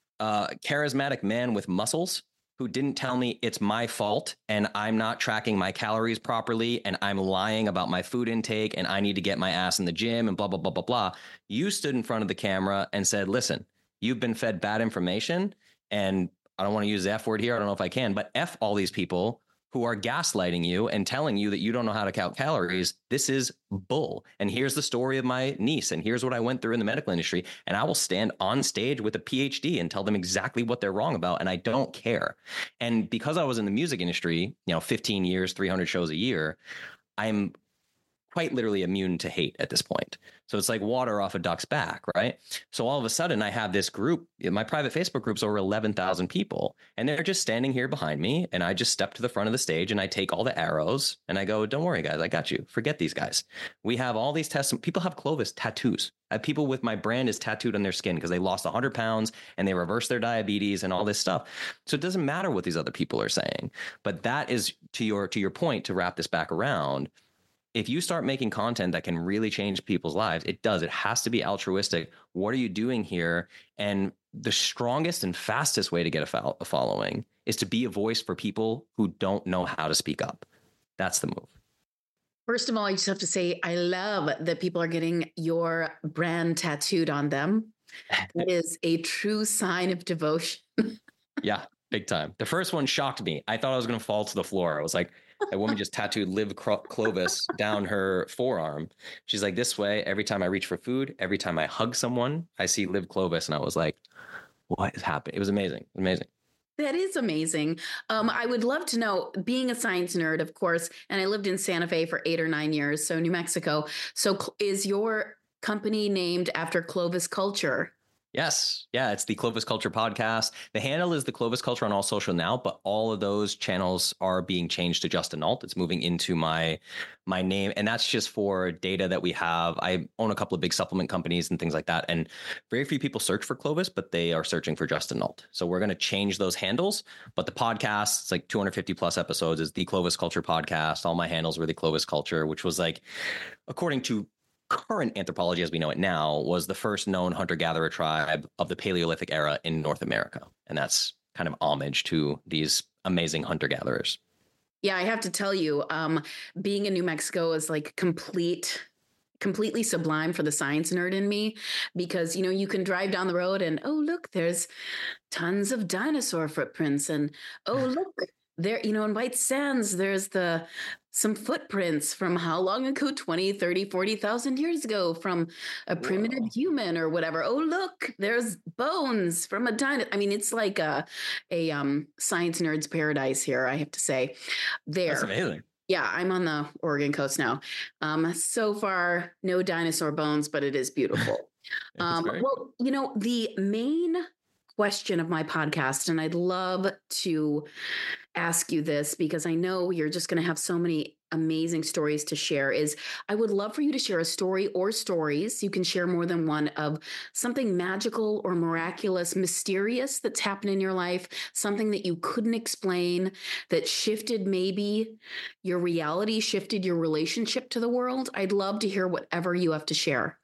Speaker 2: charismatic man with muscles who didn't tell me it's my fault and I'm not tracking my calories properly and I'm lying about my food intake and I need to get my ass in the gym and blah, blah, blah, blah, blah. You stood in front of the camera and said, listen, you've been fed bad information and I don't want to use the F word here. I don't know if I can, but F all these people who are gaslighting you and telling you that you don't know how to count calories. This is bull. And here's the story of my niece. And here's what I went through in the medical industry. And I will stand on stage with a PhD and tell them exactly what they're wrong about. And I don't care. And because I was in the music industry, 15 years, 300 shows a year, I'm quite literally immune to hate at this point. So it's like water off a duck's back, right? So all of a sudden I have this group, my private Facebook group's over 11,000 people, and they're just standing here behind me. And I just step to the front of the stage and I take all the arrows and I go, don't worry, guys, I got you. Forget these guys. We have all these tests. People have Clovis tattoos. I have people with my brand is tattooed on their skin because they lost 100 pounds and they reversed their diabetes and all this stuff. So it doesn't matter what these other people are saying. But that is to your point, to wrap this back around. If you start making content that can really change people's lives, it has to be altruistic. What are you doing here? And the strongest and fastest way to get a following is to be a voice for people who don't know how to speak up. That's the move.
Speaker 1: First of all, I just have to say, I love that people are getting your brand tattooed on them. That is a true sign of devotion.
Speaker 2: Yeah, big time. The first one shocked me. I thought I was going to fall to the floor. I was like, a woman just tattooed Liv Clovis down her forearm. She's like, this way, every time I reach for food, every time I hug someone, I see Liv Clovis. And I was like, what is happening? It was amazing. Amazing.
Speaker 1: That is amazing. I would love to know, being a science nerd, of course, and I lived in Santa Fe for 8 or 9 years, so New Mexico. So is your company named after Clovis culture?
Speaker 2: Yes. Yeah. It's the Clovis Culture podcast. The handle is the Clovis Culture on all social now, but all of those channels are being changed to Justin Nault. It's moving into my name. And that's just for data that we have. I own a couple of big supplement companies and things like that. And very few people search for Clovis, but they are searching for Justin Nault. So we're going to change those handles. But the podcast, it's like 250 plus episodes, is the Clovis Culture podcast. All my handles were the Clovis Culture, which was like, according to current anthropology as we know it now, was the first known hunter-gatherer tribe of the Paleolithic era in North America. And that's kind of homage to these amazing hunter-gatherers. Yeah,
Speaker 1: I have to tell you, being in New Mexico is like complete, completely sublime for the science nerd in me because, you can drive down the road and, oh, look, there's tons of dinosaur footprints. And, oh, look, there, in White Sands, there's some footprints from how long ago, 20, 30, 40,000 years ago from a primitive human or whatever. Oh, look, there's bones from a dinosaur. I mean, it's like a science nerd's paradise here, I have to say.
Speaker 2: That's amazing.
Speaker 1: Yeah, I'm on the Oregon coast now. So far, no dinosaur bones, but it is beautiful. Well, the main question of my podcast, and I'd love to ask you this because I know you're just going to have so many amazing stories to share, is I would love for you to share a story or stories. You can share more than one of something magical or miraculous, mysterious that's happened in your life, something that you couldn't explain, that shifted maybe your reality, shifted your relationship to the world. I'd love to hear whatever you have to share.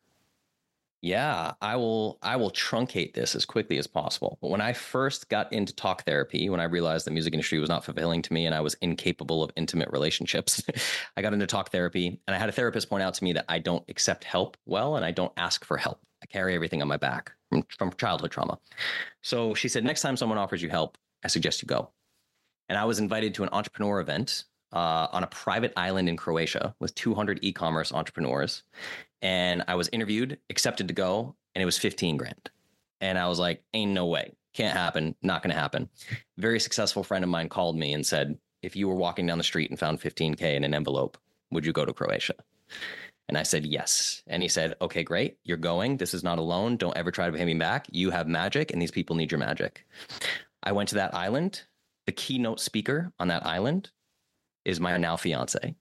Speaker 2: Yeah, I will truncate this as quickly as possible. But when I first got into talk therapy, when I realized the music industry was not fulfilling to me and I was incapable of intimate relationships, I got into talk therapy and I had a therapist point out to me that I don't accept help well and I don't ask for help. I carry everything on my back from childhood trauma. So she said, next time someone offers you help, I suggest you go. And I was invited to an entrepreneur event on a private island in Croatia with 200 e-commerce entrepreneurs. And I was interviewed, accepted to go, and it was 15 grand. And I was like, ain't no way. Can't happen. Not going to happen. Very successful friend of mine called me and said, if you were walking down the street and found 15K in an envelope, would you go to Croatia? And I said, yes. And he said, okay, great. You're going. This is not a loan. Don't ever try to pay me back. You have magic and these people need your magic. I went to that island. The keynote speaker on that island is my now fiance.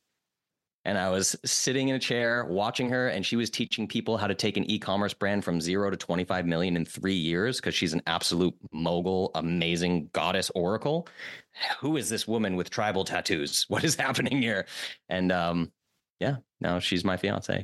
Speaker 2: And I was sitting in a chair watching her, and she was teaching people how to take an e-commerce brand from 0 to 25 million in 3 years because she's an absolute mogul, amazing goddess oracle. Who is this woman with tribal tattoos? What is happening here? And now she's my fiance.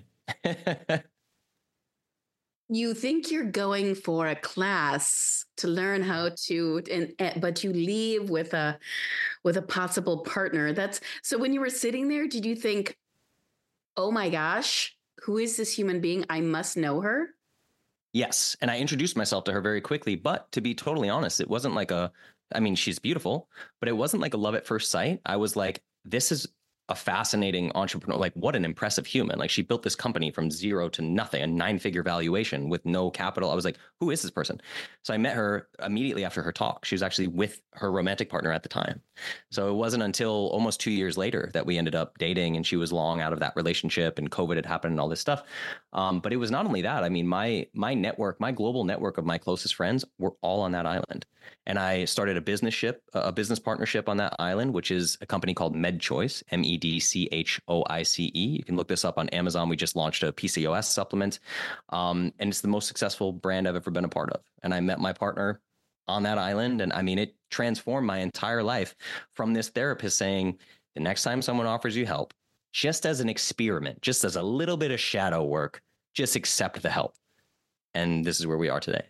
Speaker 1: You think you're going for a class to learn how to, but you leave with a possible partner. So when you were sitting there, did you think, oh my gosh, who is this human being? I must know her.
Speaker 2: Yes. And I introduced myself to her very quickly, but to be totally honest, it wasn't like she's beautiful, but it wasn't like a love at first sight. I was like, this is a fascinating entrepreneur. Like, what an impressive human. Like, she built this company from 0 to nothing, a 9-figure valuation with no capital. I was like, who is this person? So I met her immediately after her talk. She was actually with her romantic partner at the time. So it wasn't until almost 2 years later that we ended up dating, and she was long out of that relationship and COVID had happened and all this stuff. But it was not only that. I mean, my network, my global network of my closest friends were all on that island. And I started a business partnership on that island, which is a company called MedChoice, MEDCHOICE. You can look this up on Amazon. We just launched a PCOS supplement. And it's the most successful brand I've ever been a part of. And I met my partner on that island. And I mean, it transformed my entire life from this therapist saying, the next time someone offers you help, just as an experiment, just as a little bit of shadow work, just accept the help. And this is where we are today.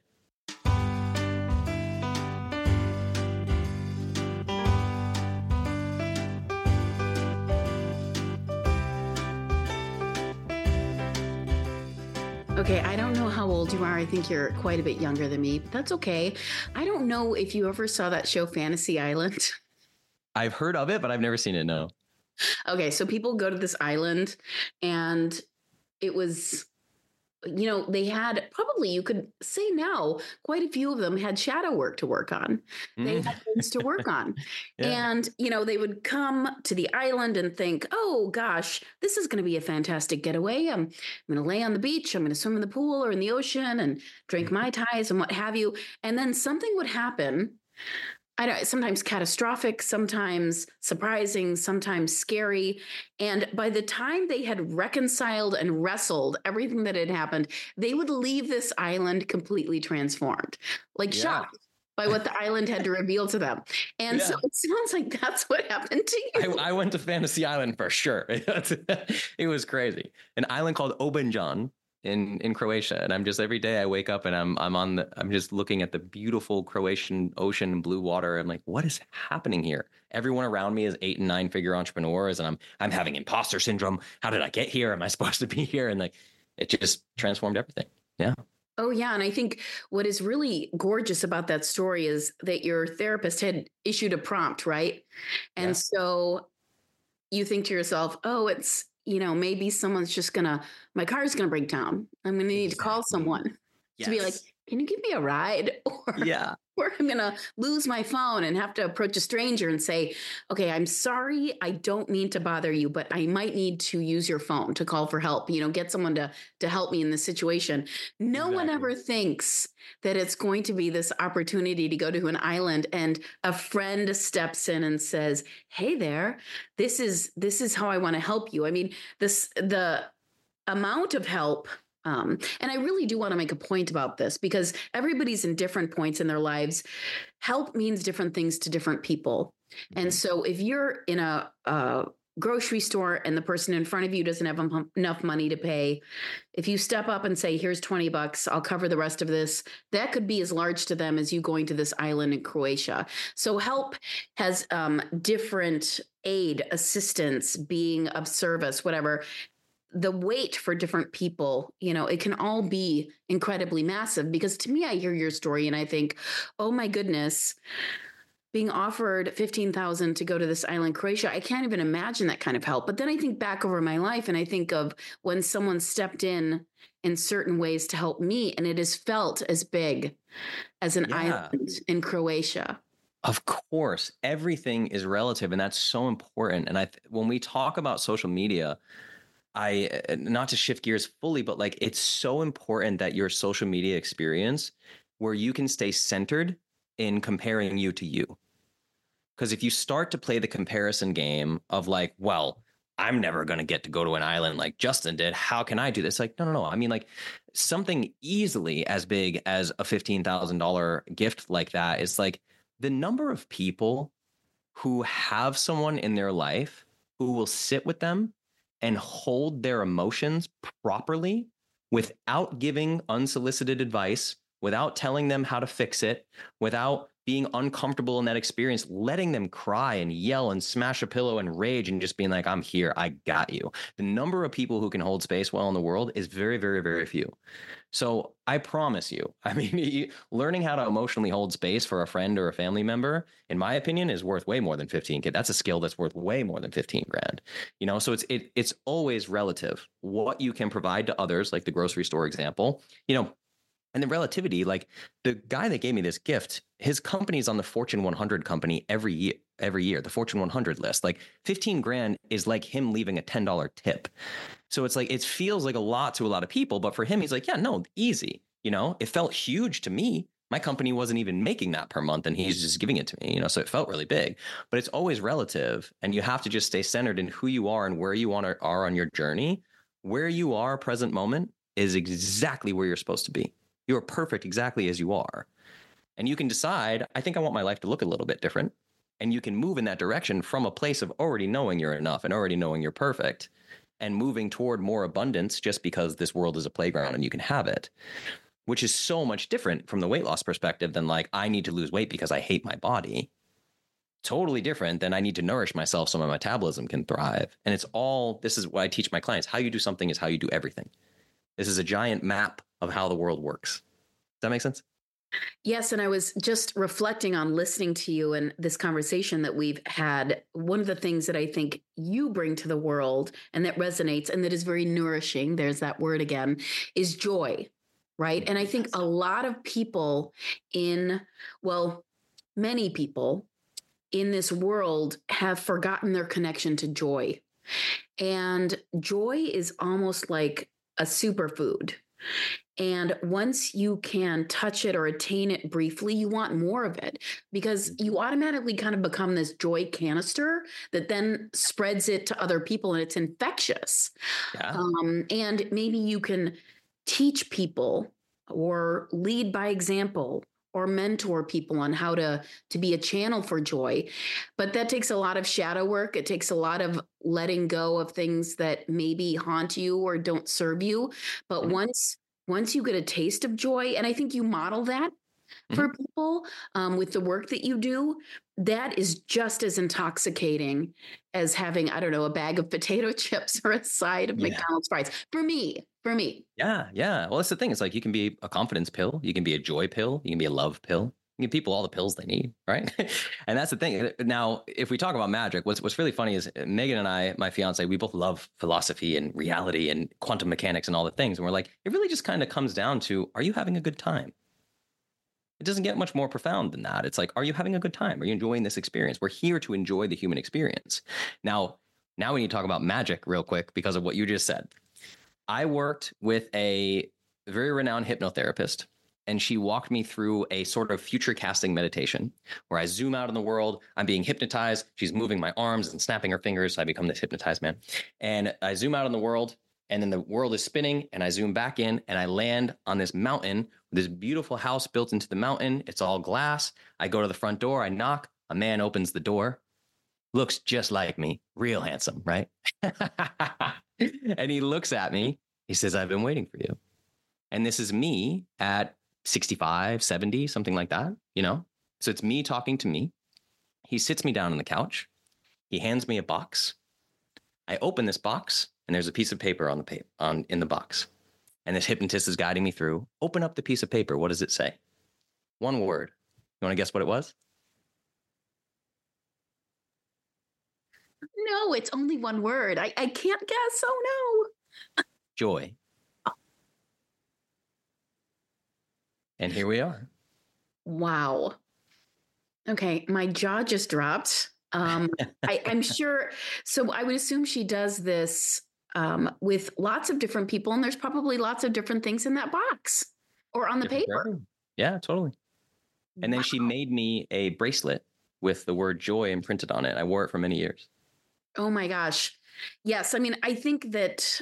Speaker 1: Okay, I don't know how old you are. I think you're quite a bit younger than me, but that's okay. I don't know if you ever saw that show Fantasy Island.
Speaker 2: I've heard of it, but I've never seen it, no.
Speaker 1: Okay, so people go to this island and it was, they had, probably you could say now, quite a few of them had shadow work to work on. They had things to work on. Yeah. And, they would come to the island and think, oh gosh, this is going to be a fantastic getaway. I'm going to lay on the beach. I'm going to swim in the pool or in the ocean and drink Mai Tais and what have you. And then something would happen. Sometimes catastrophic, sometimes surprising, sometimes scary. And by the time they had reconciled and wrestled everything that had happened, they would leave this island completely transformed, shocked by what the island had to reveal to them. And so it sounds like that's what happened to you.
Speaker 2: I went to Fantasy Island for sure. It was crazy. An island called Obanjan in Croatia. And I'm just every day I wake up and I'm just looking at the beautiful Croatian ocean and blue water. I'm like, what is happening here? Everyone around me is 8 and 9 figure entrepreneurs, and I'm having imposter syndrome. How did I get here? Am I supposed to be here? And like, it just transformed everything. Yeah.
Speaker 1: Oh, yeah. And I think what is really gorgeous about that story is that your therapist had issued a prompt, right? And
Speaker 2: Yeah.
Speaker 1: so you think to yourself, oh, it's, maybe someone's just my car's going to break down. I'm going to need to call someone to be like, can you give me a ride? Or I'm going to lose my phone and have to approach a stranger and say, okay, I'm sorry. I don't mean to bother you, but I might need to use your phone to call for help, get someone to help me in this situation. No one ever thinks that it's going to be this opportunity to go to an island and a friend steps in and says, hey there, this is how I want to help you. I mean, the amount of help. And I really do want to make a point about this because everybody's in different points in their lives. Help means different things to different people. And so if you're in a grocery store and the person in front of you doesn't have enough money to pay, if you step up and say, here's $20, I'll cover the rest of this, that could be as large to them as you going to this island in Croatia. So help has different aid, assistance, being of service, whatever. The weight for different people, it can all be incredibly massive because to me, I hear your story and I think, oh my goodness, being offered $15,000 to go to this island, Croatia, I can't even imagine that kind of help. But then I think back over my life and I think of when someone stepped in certain ways to help me and it is felt as big as an island in Croatia.
Speaker 2: Of course, everything is relative and that's so important. And when we talk about social media, not to shift gears fully, but like it's so important that your social media experience where you can stay centered in comparing you to you. Because if you start to play the comparison game of like, well, I'm never going to get to go to an island like Justin did. How can I do this? Like, no. I mean, like something easily as big as a $15,000 gift like that is like the number of people who have someone in their life who will sit with them and hold their emotions properly without giving unsolicited advice, without telling them how to fix it, without being uncomfortable in that experience, letting them cry and yell and smash a pillow and rage and just being like, I'm here, I got you. The number of people who can hold space well in the world is very, very, very few. So I promise you, I mean, learning how to emotionally hold space for a friend or a family member, in my opinion, is worth way more than 15K. That's a skill that's worth way more than 15 grand. So it's always relative what you can provide to others, like the grocery store example, and the relativity, like the guy that gave me this gift, his company's on the Fortune 100 company every year, the Fortune 100 list. Like 15 grand is like him leaving a $10 tip. So it's like, it feels like a lot to a lot of people, but for him, he's like, yeah, no, easy. It felt huge to me. My company wasn't even making that per month and he's just giving it to me, so it felt really big, but it's always relative. And you have to just stay centered in who you are and where you are on your journey. Where you are present moment is exactly where you're supposed to be. You are perfect exactly as you are. And you can decide, I think I want my life to look a little bit different. And you can move in that direction from a place of already knowing you're enough and already knowing you're perfect and moving toward more abundance just because this world is a playground and you can have it, which is so much different from the weight loss perspective than like, I need to lose weight because I hate my body. Totally different than I need to nourish myself so my metabolism can thrive. And this is what I teach my clients. How you do something is how you do everything. This is a giant map of how the world works. Does that make sense?
Speaker 1: Yes. And I was just reflecting on listening to you and this conversation that we've had. One of the things that I think you bring to the world and that resonates and that is very nourishing, there's that word again, is joy, right? And I think a lot of people many people in this world have forgotten their connection to joy. And joy is almost like a superfood. And once you can touch it or attain it briefly, you want more of it because you automatically kind of become this joy canister that then spreads it to other people and it's infectious. Yeah. And maybe you can teach people or lead by example or mentor people on how to be a channel for joy. But that takes a lot of shadow work. It takes a lot of letting go of things that maybe haunt you or don't serve you. But once you get a taste of joy, and I think you model that for people with the work that you do, that is just as intoxicating as having, I don't know, a bag of potato chips or a side of McDonald's fries. For me.
Speaker 2: Yeah. Yeah. Well, that's the thing. It's like you can be a confidence pill. You can be a joy pill. You can be a love pill. You give people all the pills they need, right? And that's the thing. Now, if we talk about magic, what's really funny is Megan and I, my fiance, we both love philosophy and reality and quantum mechanics and all the things. And we're like, it really just kind of comes down to, are you having a good time? It doesn't get much more profound than that. It's like, are you having a good time? Are you enjoying this experience? We're here to enjoy the human experience. Now we need to talk about magic real quick because of what you just said. I worked with a very renowned hypnotherapist, and she walked me through a sort of future casting meditation where I zoom out in the world. I'm being hypnotized. She's moving my arms and snapping her fingers. So I become this hypnotized man. And I zoom out in the world, and then the world is spinning, and I zoom back in, and I land on this mountain with this beautiful house built into the mountain. It's all glass. I go to the front door. I knock. A man opens the door. Looks just like me. Real handsome, right? And he looks at me. He says, I've been waiting for you. And this is me at 65, 70, something like that, you know? So it's me talking to me. He sits me down on the couch. He hands me a box. I open this box, and there's a piece of paper in the box. And this hypnotist is guiding me through. Open up the piece of paper. What does it say? One word. You want to guess what it was?
Speaker 1: No, it's only one word. I can't guess. Oh, no.
Speaker 2: Joy. And here we are.
Speaker 1: Wow. Okay. My jaw just dropped. I'm sure. So I would assume she does this with lots of different people, and there's probably lots of different things in that box or on the paper.
Speaker 2: Yeah, totally. And then she made me a bracelet with the word joy imprinted on it. I wore it for many years.
Speaker 1: Oh my gosh. Yes. I mean, I think that,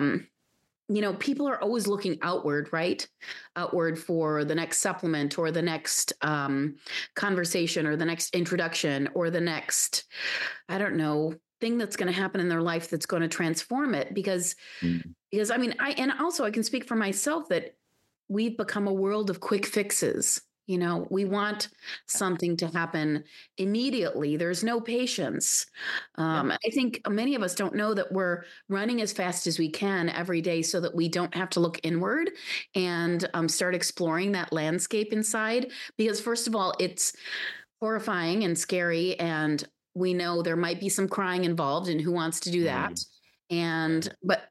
Speaker 1: people are always looking outward, right? Outward for the next supplement or the next conversation or the next introduction or the next, I don't know, thing that's going to happen in their life that's going to transform it. Because I mean, I can speak for myself that we've become a world of quick fixes. We want something to happen immediately. There's no patience. I think many of us don't know that we're running as fast as we can every day so that we don't have to look inward and start exploring that landscape inside. Because first of all, it's horrifying and scary. And we know there might be some crying involved, and who wants to do that? But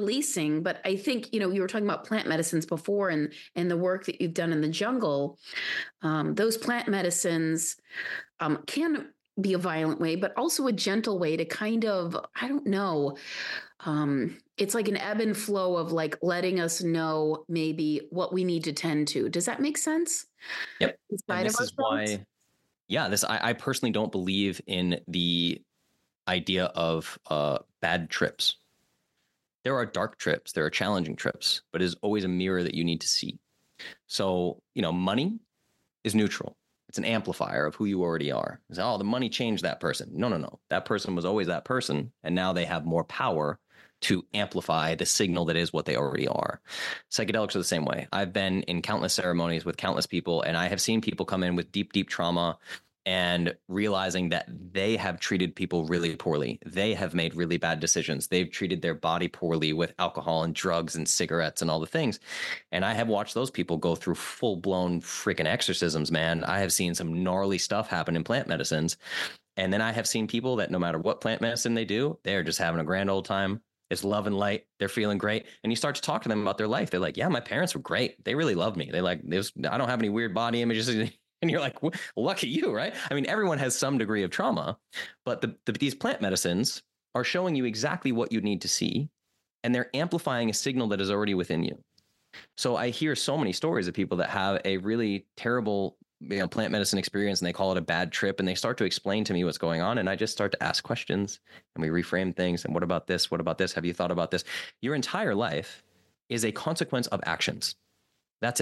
Speaker 1: I think, you were talking about plant medicines before and the work that you've done in the jungle. Those plant medicines can be a violent way, but also a gentle way to kind of, I don't know. It's like an ebb and flow of like letting us know maybe what we need to tend to. Does that make sense?
Speaker 2: Yep. And this is why, I personally don't believe in the idea of bad trips. There are dark trips, there are challenging trips, but it is always a mirror that you need to see. So, money is neutral. It's an amplifier of who you already are. It's, the money changed that person. No. That person was always that person. And now they have more power to amplify the signal that is what they already are. Psychedelics are the same way. I've been in countless ceremonies with countless people, and I have seen people come in with deep, deep trauma and realizing that they have treated people really poorly. They have made really bad decisions. They've treated their body poorly with alcohol and drugs and cigarettes and all the things. And I have watched those people go through full-blown freaking exorcisms, man. I have seen some gnarly stuff happen in plant medicines. And then I have seen people that no matter what plant medicine they do, they're just having a grand old time. It's love and light. They're feeling great. And you start to talk to them about their life. They're like, yeah, my parents were great. They really loved me. They like this. I don't have any weird body images. And you're like, lucky you, right? I mean, everyone has some degree of trauma, but these plant medicines are showing you exactly what you need to see, and they're amplifying a signal that is already within you. So I hear so many stories of people that have a really terrible plant medicine experience, and they call it a bad trip, and they start to explain to me what's going on, and I just start to ask questions, and we reframe things. And what about this? What about this? Have you thought about this? Your entire life is a consequence of actions. That's it.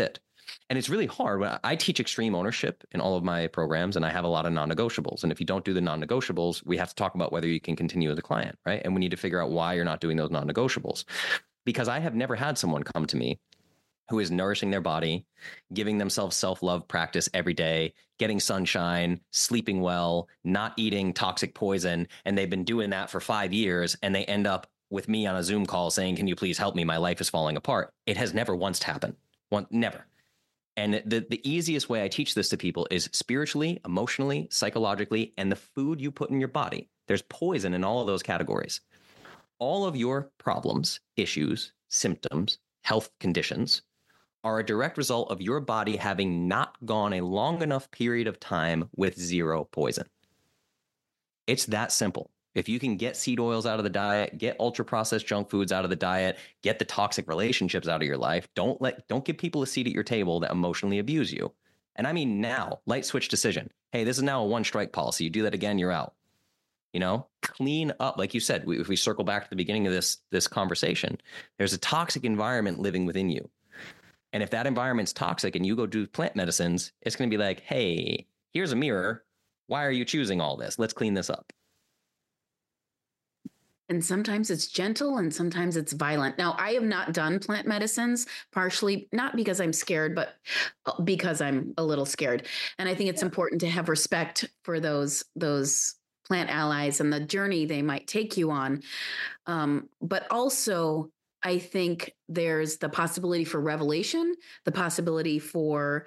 Speaker 2: And it's really hard. When I teach extreme ownership in all of my programs, and I have a lot of non-negotiables. And if you don't do the non-negotiables, we have to talk about whether you can continue as a client, right? And we need to figure out why you're not doing those non-negotiables. Because I have never had someone come to me who is nourishing their body, giving themselves self-love practice every day, getting sunshine, sleeping well, not eating toxic poison. And they've been doing that for 5 years. And they end up with me on a Zoom call saying, can you please help me? My life is falling apart. It has never once happened. Never. And the easiest way I teach this to people is spiritually, emotionally, psychologically, and the food you put in your body. There's poison in all of those categories. All of your problems, issues, symptoms, health conditions are a direct result of your body having not gone a long enough period of time with zero poison. It's that simple. If you can get seed oils out of the diet, get ultra processed junk foods out of the diet, get the toxic relationships out of your life, don't give people a seat at your table that emotionally abuse you. And I mean now, light switch decision. Hey, this is now a 1 strike policy. You do that again, you're out. Clean up. Like you said, if we circle back to the beginning of this conversation, there's a toxic environment living within you. And if that environment's toxic and you go do plant medicines, it's going to be like, hey, here's a mirror. Why are you choosing all this? Let's clean this up.
Speaker 1: And sometimes it's gentle and sometimes it's violent. Now, I have not done plant medicines, partially not because I'm scared, but because I'm a little scared. And I think it's important to have respect for those plant allies and the journey they might take you on. But also, I think there's the possibility for revelation, the possibility for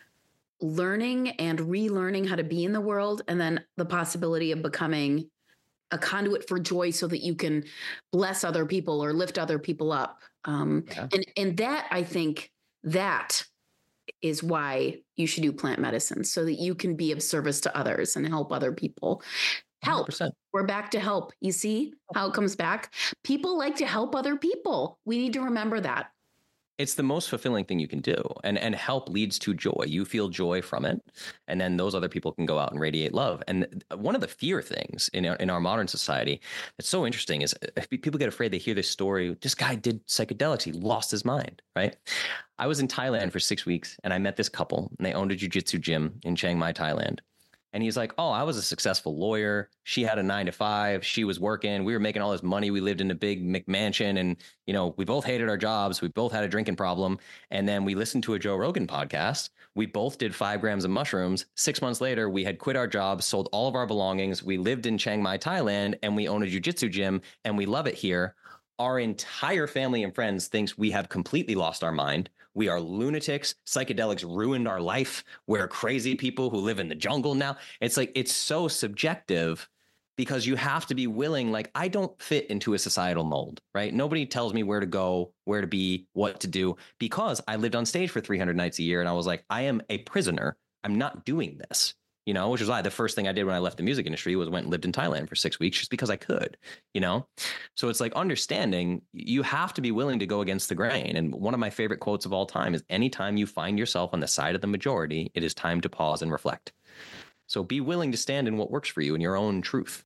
Speaker 1: learning and relearning how to be in the world, and then the possibility of becoming a conduit for joy so that you can bless other people or lift other people up. And that, I think, that is why you should do plant medicine, so that you can be of service to others and help other people. Help. 100%. We're back to help. You see how it comes back? People like to help other people. We need to remember that.
Speaker 2: It's the most fulfilling thing you can do. And help leads to joy. You feel joy from it. And then those other people can go out and radiate love. And one of the fear things in our modern society that's so interesting is people get afraid. They hear this story. This guy did psychedelics. He lost his mind, right? I was in Thailand for 6 weeks and I met this couple and they owned a jiu-jitsu gym in Chiang Mai, Thailand. And he's like, oh, I was a successful lawyer. She had a 9-to-5. She was working. We were making all this money. We lived in a big McMansion and, we both hated our jobs. We both had a drinking problem. And then we listened to a Joe Rogan podcast. We both did 5 grams of mushrooms. 6 months later, we had quit our jobs, sold all of our belongings. We lived in Chiang Mai, Thailand, and we own a jiu-jitsu gym and we love it here. Our entire family and friends thinks we have completely lost our mind. We are lunatics. Psychedelics ruined our life. We're crazy people who live in the jungle now. It's like, it's so subjective because you have to be willing. Like, I don't fit into a societal mold, right? Nobody tells me where to go, where to be, what to do, because I lived on stage for 300 nights a year. And I was like, I am a prisoner. I'm not doing this. Which is why the first thing I did when I left the music industry was went and lived in Thailand for 6 weeks just because I could, So it's like understanding you have to be willing to go against the grain. And one of my favorite quotes of all time is anytime you find yourself on the side of the majority, it is time to pause and reflect. So be willing to stand in what works for you in your own truth.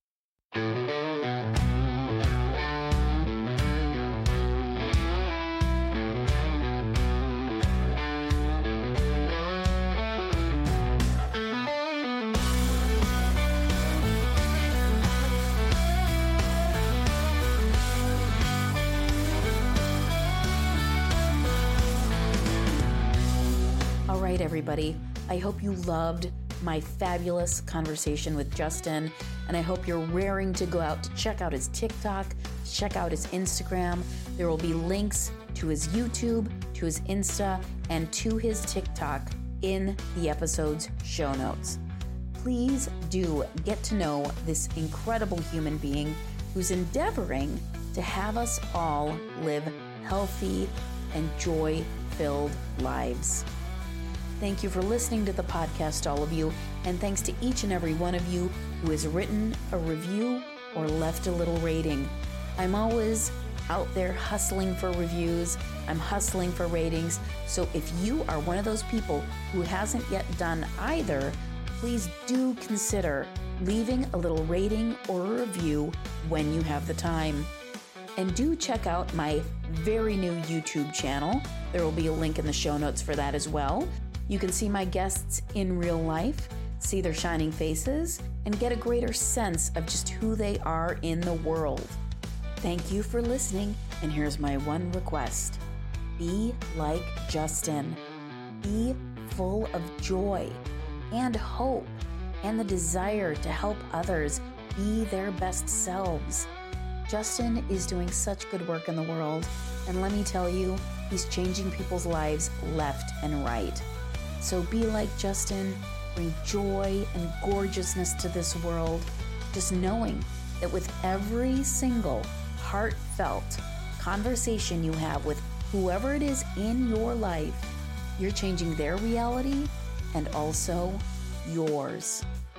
Speaker 1: Everybody, I hope you loved my fabulous conversation with Justin, and I hope you're raring to go out to check out his TikTok, check out his Instagram. There will be links to his YouTube, to his Insta, and to his TikTok in the episode's show notes. Please do get to know this incredible human being who's endeavoring to have us all live healthy and joy-filled lives. Thank you for listening to the podcast, all of you, and thanks to each and every one of you who has written a review or left a little rating. I'm always out there hustling for reviews. I'm hustling for ratings. So if you are one of those people who hasn't yet done either, please do consider leaving a little rating or a review when you have the time. And do check out my very new YouTube channel. There will be a link in the show notes for that as well. You can see my guests in real life, see their shining faces, and get a greater sense of just who they are in the world. Thank you for listening, and here's my one request. Be like Justin. Be full of joy and hope and the desire to help others be their best selves. Justin is doing such good work in the world, and let me tell you, he's changing people's lives left and right. So be like Justin, bring joy and gorgeousness to this world, just knowing that with every single heartfelt conversation you have with whoever it is in your life, you're changing their reality and also yours.